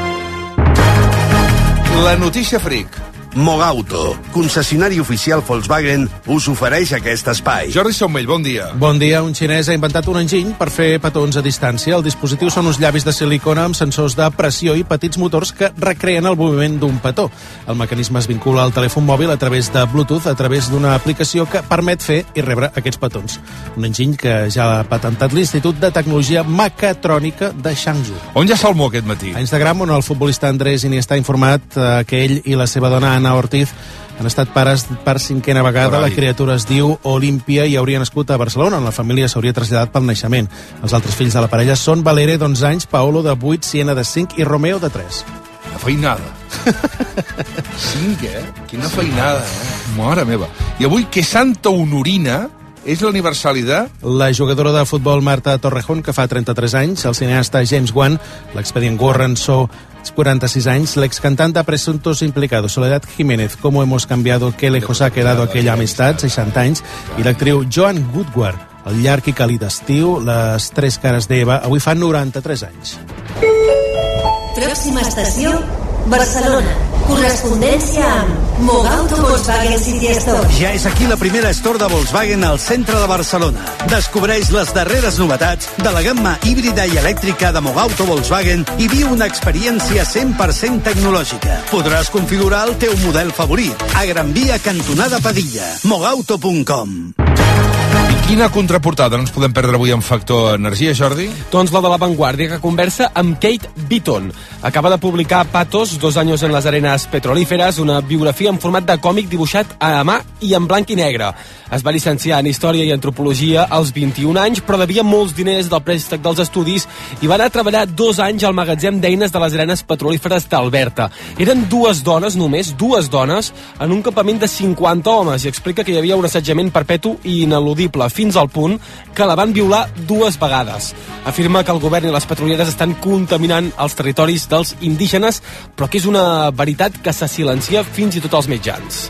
La notícia fric. Mogauto, concessionari oficial Volkswagen, us ofereix aquest espai. Jordi Sommell, bon dia. Bon dia. Un xinès ha inventat un enginy per fer petons a distància. El dispositiu són uns llavis de silicona amb sensors de pressió i petits motors que recreen el moviment d'un petó. El mecanisme es vincula al telèfon mòbil a través de Bluetooth, a través d'una aplicació que permet fer i rebre aquests petons. Un enginy que ja ha patentat l'Institut de Tecnologia Mecatrònica de Changzhou. On hi ha salmó aquest matí? A Instagram, on el futbolista Andrés Iniesta ha informat que ell i la seva dona Ana Ortiz han estat pares per 5a vegada. La criatura es diu Olímpia i hauria nascut a Barcelona, on la família s'hauria traslladat pel naixement. Els altres fills de la parella són Valere, d'11 anys, Paolo, de 8, Siena, de 5 i Romeo, de 3. Una feinada. 5, Quina feinada, Mare meva. I avui, que Santa Honorina és l'aniversari de... La jugadora de futbol Marta Torrejón, que fa 33 anys, el cineasta James Wan, l'expedient Warren So, 46 anys, l'excantant de Presuntos Implicados, Soledad Jiménez, Cómo hemos cambiado, qué lejos ha quedado aquella amistad, 60 anys, i l'actriu Joan Woodward, el llarg i càlid estiu, Les tres cares d'Eva, avui fa 93 anys. Pròxima estació, Barcelona. Correspondència amb Mogauto Volkswagen City Store. Ja és aquí la primera store de Volkswagen al centre de Barcelona. Descobreix les darreres novetats de la gamma híbrida i elèctrica de Mogauto Volkswagen i viu una experiència 100% tecnològica. Podràs configurar el teu model favorit a Gran Via, cantonada Padilla. Mogauto.com. I quina contraportada no ens podem perdre avui en Factor Energia, Jordi? Doncs la de La Vanguardia, que conversa amb Kate Beaton. Acaba de publicar Patos, 2 años en las arenas petrolíferas, una biografia en format de còmic dibuixat a mà i en blanc i negre. Es va llicenciar en Història i Antropologia als 21 anys, però devia molts diners del préstec dels estudis i va anar a treballar 2 anys al magatzem d'eines de les arenes petrolíferes d'Alberta. Eren 2 dones, només 2 dones, en un campament de 50 homes, i explica que hi havia un assetjament perpetu i ineludible, fins al punt que la van violar 2 vegades. Afirma que el govern i les petrolieres estan contaminant els territoris dels indígenes, però que és una veritat que se silencia fins i tot als mitjans.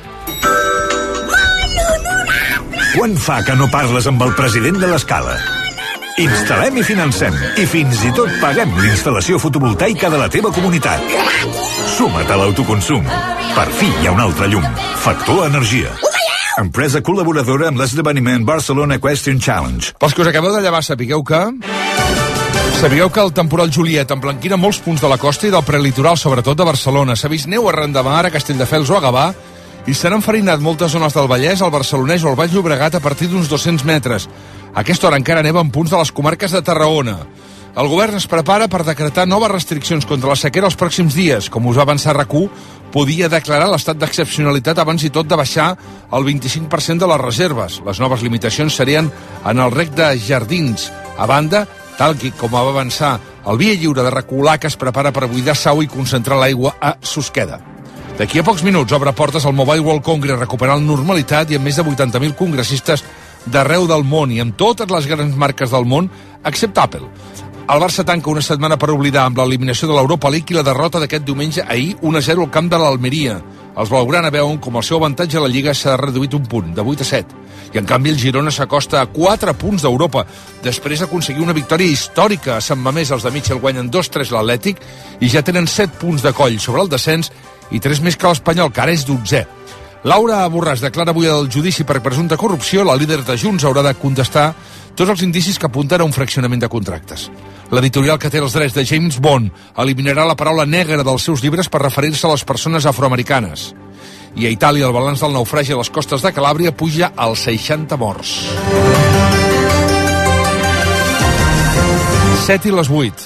Quan fa que no parles amb el president de l'Escala? Instal·lem i financem, i fins i tot paguem l'instal·lació fotovoltaica de la teva comunitat. Suma't a l'autoconsum. Per fi hi ha un altre llum. Factor Energia. Empresa col·laboradora amb l'esdeveniment Barcelona Equestrian Challenge. Pels que us acabeu de llevar, sapigueu que el temporal Juliet emblanquina molts punts de la costa i del prelitoral, sobretot de Barcelona. S'ha vist neu arran de mar a Castelldefels o a Gavà i s'han enfarinat moltes zones del Vallès, el Barcelonès o el Baix Llobregat a partir d'uns 200 metres. A aquesta hora encara neva en punts de les comarques de Tarragona. El govern es prepara per decretar noves restriccions contra la sequera els pròxims dies. Com us va avançar RAC1, podia declarar l'estat d'excepcionalitat abans i tot de baixar el 25% de les reserves. Les noves limitacions serien en el rec de jardins. A banda, tal com va avançar el Via Lliure de RAC1, que es prepara per buidar Sau i concentrar l'aigua a Susqueda. D'aquí a pocs minuts obre portes al Mobile World Congress, recuperant normalitat i amb més de 80.000 congressistes d'arreu del món i amb totes les grans marques del món, excepte Apple. El Barça tanca una setmana per oblidar amb l'eliminació de l'Europa League i la derrota d'aquest diumenge ahir 1-0 al camp de l'Almeria. Els blaugrana veuen com el seu avantatge a la Lliga s'ha reduït un punt, de 8 a 7. I en canvi el Girona s'acosta a 4 punts d'Europa, després d'aconseguir una victòria històrica a Sant Mamés. Els de Mitchell guanyen 2-3 l'Atlètic i ja tenen 7 punts de coll sobre el descens i 3 més que l'Espanyol, que ara és 12è. Laura Borràs declara avui el judici per presumpta corrupció. La líder de Junts haurà de contestar tots els indicis que apunten a un fraccionament de contractes. L'editorial que té els drets de James Bond eliminarà la paraula negra dels seus llibres per referir-se a les persones afroamericanes. I a Itàlia el balanç del naufragi a les costes de Calàbria puja als 60 morts. 7 i les 8.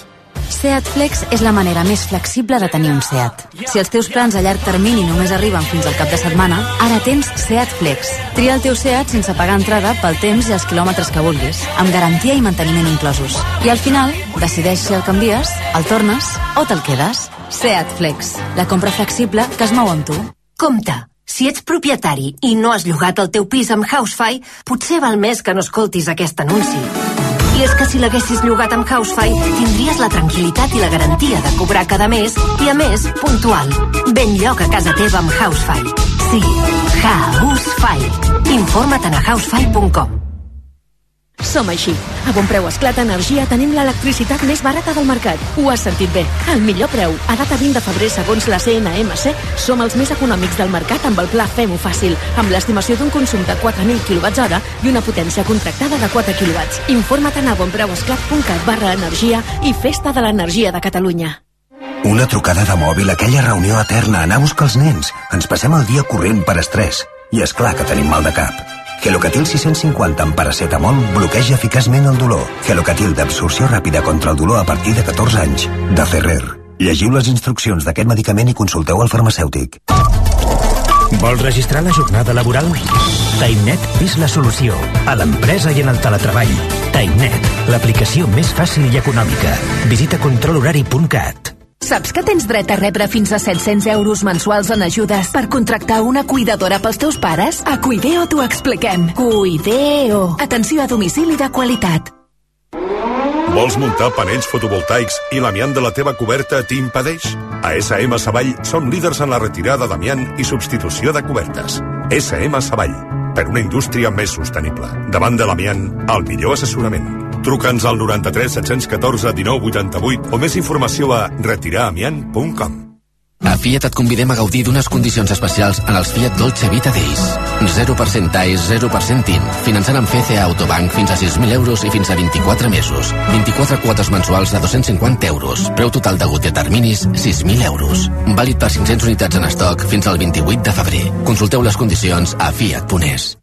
Seat Flex és la manera més flexible de tenir un Seat. Si els teus plans a llarg termini només arriben fins al cap de setmana, ara tens Seat Flex. Tria el teu Seat sense pagar entrada pel temps i els quilòmetres que vulguis, amb garantia i manteniment inclosos. I al final, decideix si el canvies, el tornes o te'l quedes. Seat Flex, la compra flexible que es mou amb tu. Compte! Si ets propietari i no has llogat el teu pis amb Housefy, potser val més que no escoltis aquest anunci. I és que si l'haguessis llogat amb Housefy, tindries la tranquil·litat i la garantia de cobrar cada mes i, a més, puntual. Ben lloc a casa teva amb Housefy. Sí, Housefy. Informa't a housefy.com. Som així. A Bon Preu Esclat Energia tenim l'electricitat més barata del mercat. Ho has sentit bé. El millor preu. A data 20 de febrer, segons la CNMC, som els més econòmics del mercat amb el pla Fem-ho Fàcil, amb l'estimació d'un consum de 4.000 kWh i una potència contractada de 4 kW. Informa't a bonpreuesclat.cat/energia i Festa de l'Energia de Catalunya. Una trucada de mòbil, aquella reunió eterna, anar a buscar els nens. Ens passem el dia corrent per estrès. I és clar que tenim mal de cap. Gelocatil 650 amb paracetamol bloqueja eficaçment el dolor. Gelocatil d'absorció ràpida contra el dolor a partir de 14 anys. De Ferrer. Llegiu les instruccions d'aquest medicament i consulteu el farmacèutic. Vols registrar la jornada laboral? TimeNet és la solució. A l'empresa i en el teletreball. TimeNet, l'aplicació més fàcil i econòmica. Visita controlhorari.cat. Saps que tens dret a rebre fins a 700 euros mensuals en ajudes per contractar una cuidadora pels teus pares? A Cuideo t'ho expliquem. Cuideo. Atenció a domicili de qualitat. Vols muntar panells fotovoltaics i l'amiant de la teva coberta t'impedeix? A SM Savall som líders en la retirada d'amiant i substitució de cobertes. SM Savall, per una indústria més sostenible. Davant de l'amiant, el millor assessorament. Truca'ns al 93 714 19 88 o més informació a retiraamiant.com. A Fiat et convidem a gaudir d'unes condicions especials en els Fiat Dolce Vita Days. 0% TAES, 0% TIN, finançant amb FCA Autobank fins a 6.000 euros i fins a 24 mesos. 24 quotes mensuals de 250 euros. Preu total degut de terminis, 6.000 euros. Vàlid per 500 unitats en estoc fins al 28 de febrer. Consulteu les condicions a fiat.es.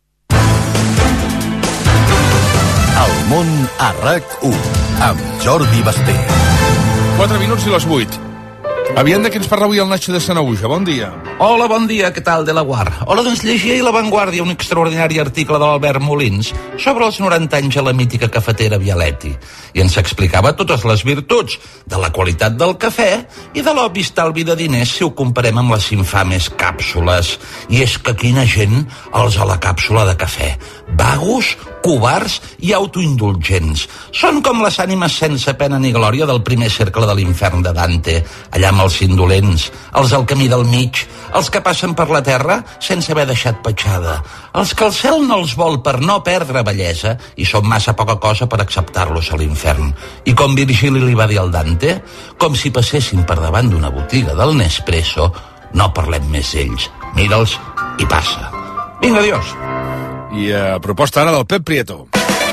El món a RAC1 amb Jordi Basté. 4 minuts i les 8. Aviam de què ens parla avui el Nacho de Sanaúja. Bon dia. Hola, bon dia, què tal, de la Guar? Hola, doncs llegia a La Vanguardia un extraordinari article de l'Albert Molins sobre els 90 anys a la mítica cafetera Vialetti. I ens explicava totes les virtuts de la qualitat del cafè i de l'obvi estalvi de diners si ho comparem amb les infames càpsules. I és que quina gent els a la càpsula de cafè. Vagos, covards i autoindulgents. Són com les ànimes sense pena ni glòria del primer cercle de l'infern de Dante, allà amb els indolents, els al camí del mig, els que passen per la terra sense haver deixat petjada, els que el cel no els vol per no perdre bellesa i són massa poca cosa per acceptar-los a l'infern. I com Virgili li va dir al Dante, com si passessin per davant d'una botiga del Nespresso, no parlem més d'ells, mira'ls i passa. Vinga, adiós. I a proposta ara del Pep Prieto.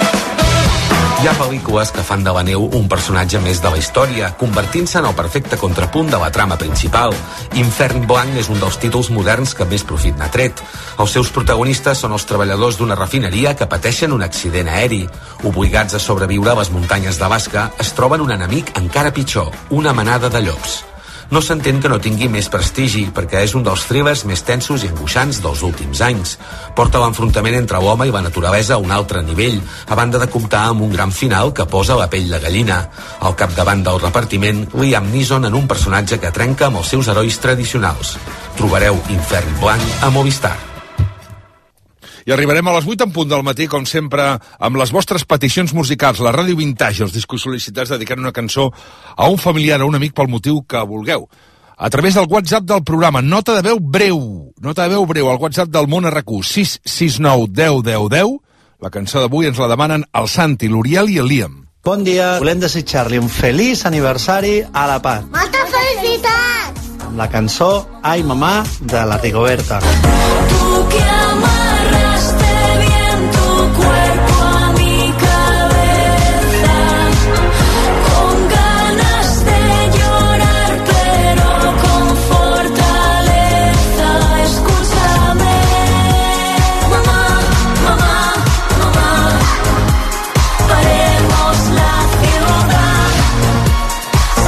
Hi ha pel·lícules que fan de la neu un personatge més de la història, convertint-se en el perfecte contrapunt de la trama principal. Infern Blanc és un dels títols moderns que més profit n'ha tret. Els seus protagonistes són els treballadors d'una refineria que pateixen un accident aeri. Obligats a sobreviure a les muntanyes d'Alaska, es troben un enemic encara pitjor, una manada de llops. No s'entén que no tingui més prestigi, perquè és un dels thrillers més tensos i angoixants dels últims anys. Porta l'enfrontament entre l'home i la naturalesa a un altre nivell, a banda de comptar amb un gran final que posa la pell de gallina. Al capdavant del repartiment, Liam Neeson en un personatge que trenca amb els seus herois tradicionals. Trobareu Infern Blanc a Movistar. I arribarem a les 8 en punt del matí, com sempre, amb les vostres peticions musicals, la ràdio Vintage, els discos sol·licitats dedicant una cançó a un familiar o un amic pel motiu que vulgueu. A través del WhatsApp del programa, nota de veu breu, al WhatsApp del Món RQ, 669 10 10 10. La cançó d'avui ens la demanen el Santi, l'Uriel i el Liam. Bon dia, volem desitjar-li un feliç aniversari a la Pat. Moltes felicitats! Amb la cançó Ai Mamà de la Rigoberta. Tu que amarraste bien tu cuerpo a mi cabeza, con ganas de llorar pero con fortaleza. Escúchame, mamá, mamá, mamá, paremos la ciudad,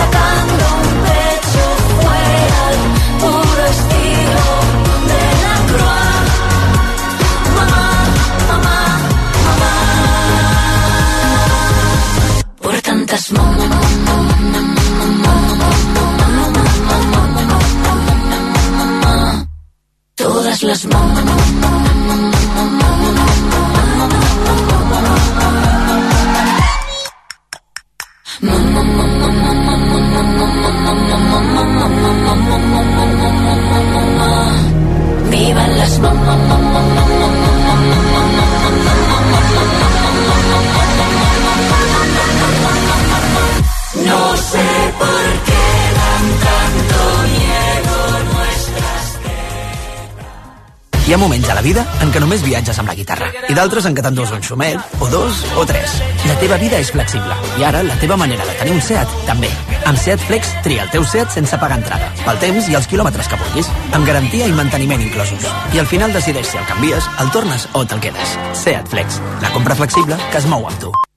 les mans. Vivan las No sé por qué dan tanto miedo nuestras. Hi ha moments a la vida en què només viatges amb la guitarra i d'altres en què t'endús un xumet, o dos, o tres. La teva vida és flexible i ara la teva manera de tenir un SEAT també. Amb SEAT Flex tria el teu SEAT sense pagar entrada, pel temps i els quilòmetres que vulguis, amb garantia i manteniment inclosos. I al final decideix si el canvies, el tornes o te'l quedes. SEAT Flex, la compra flexible que es mou amb tu.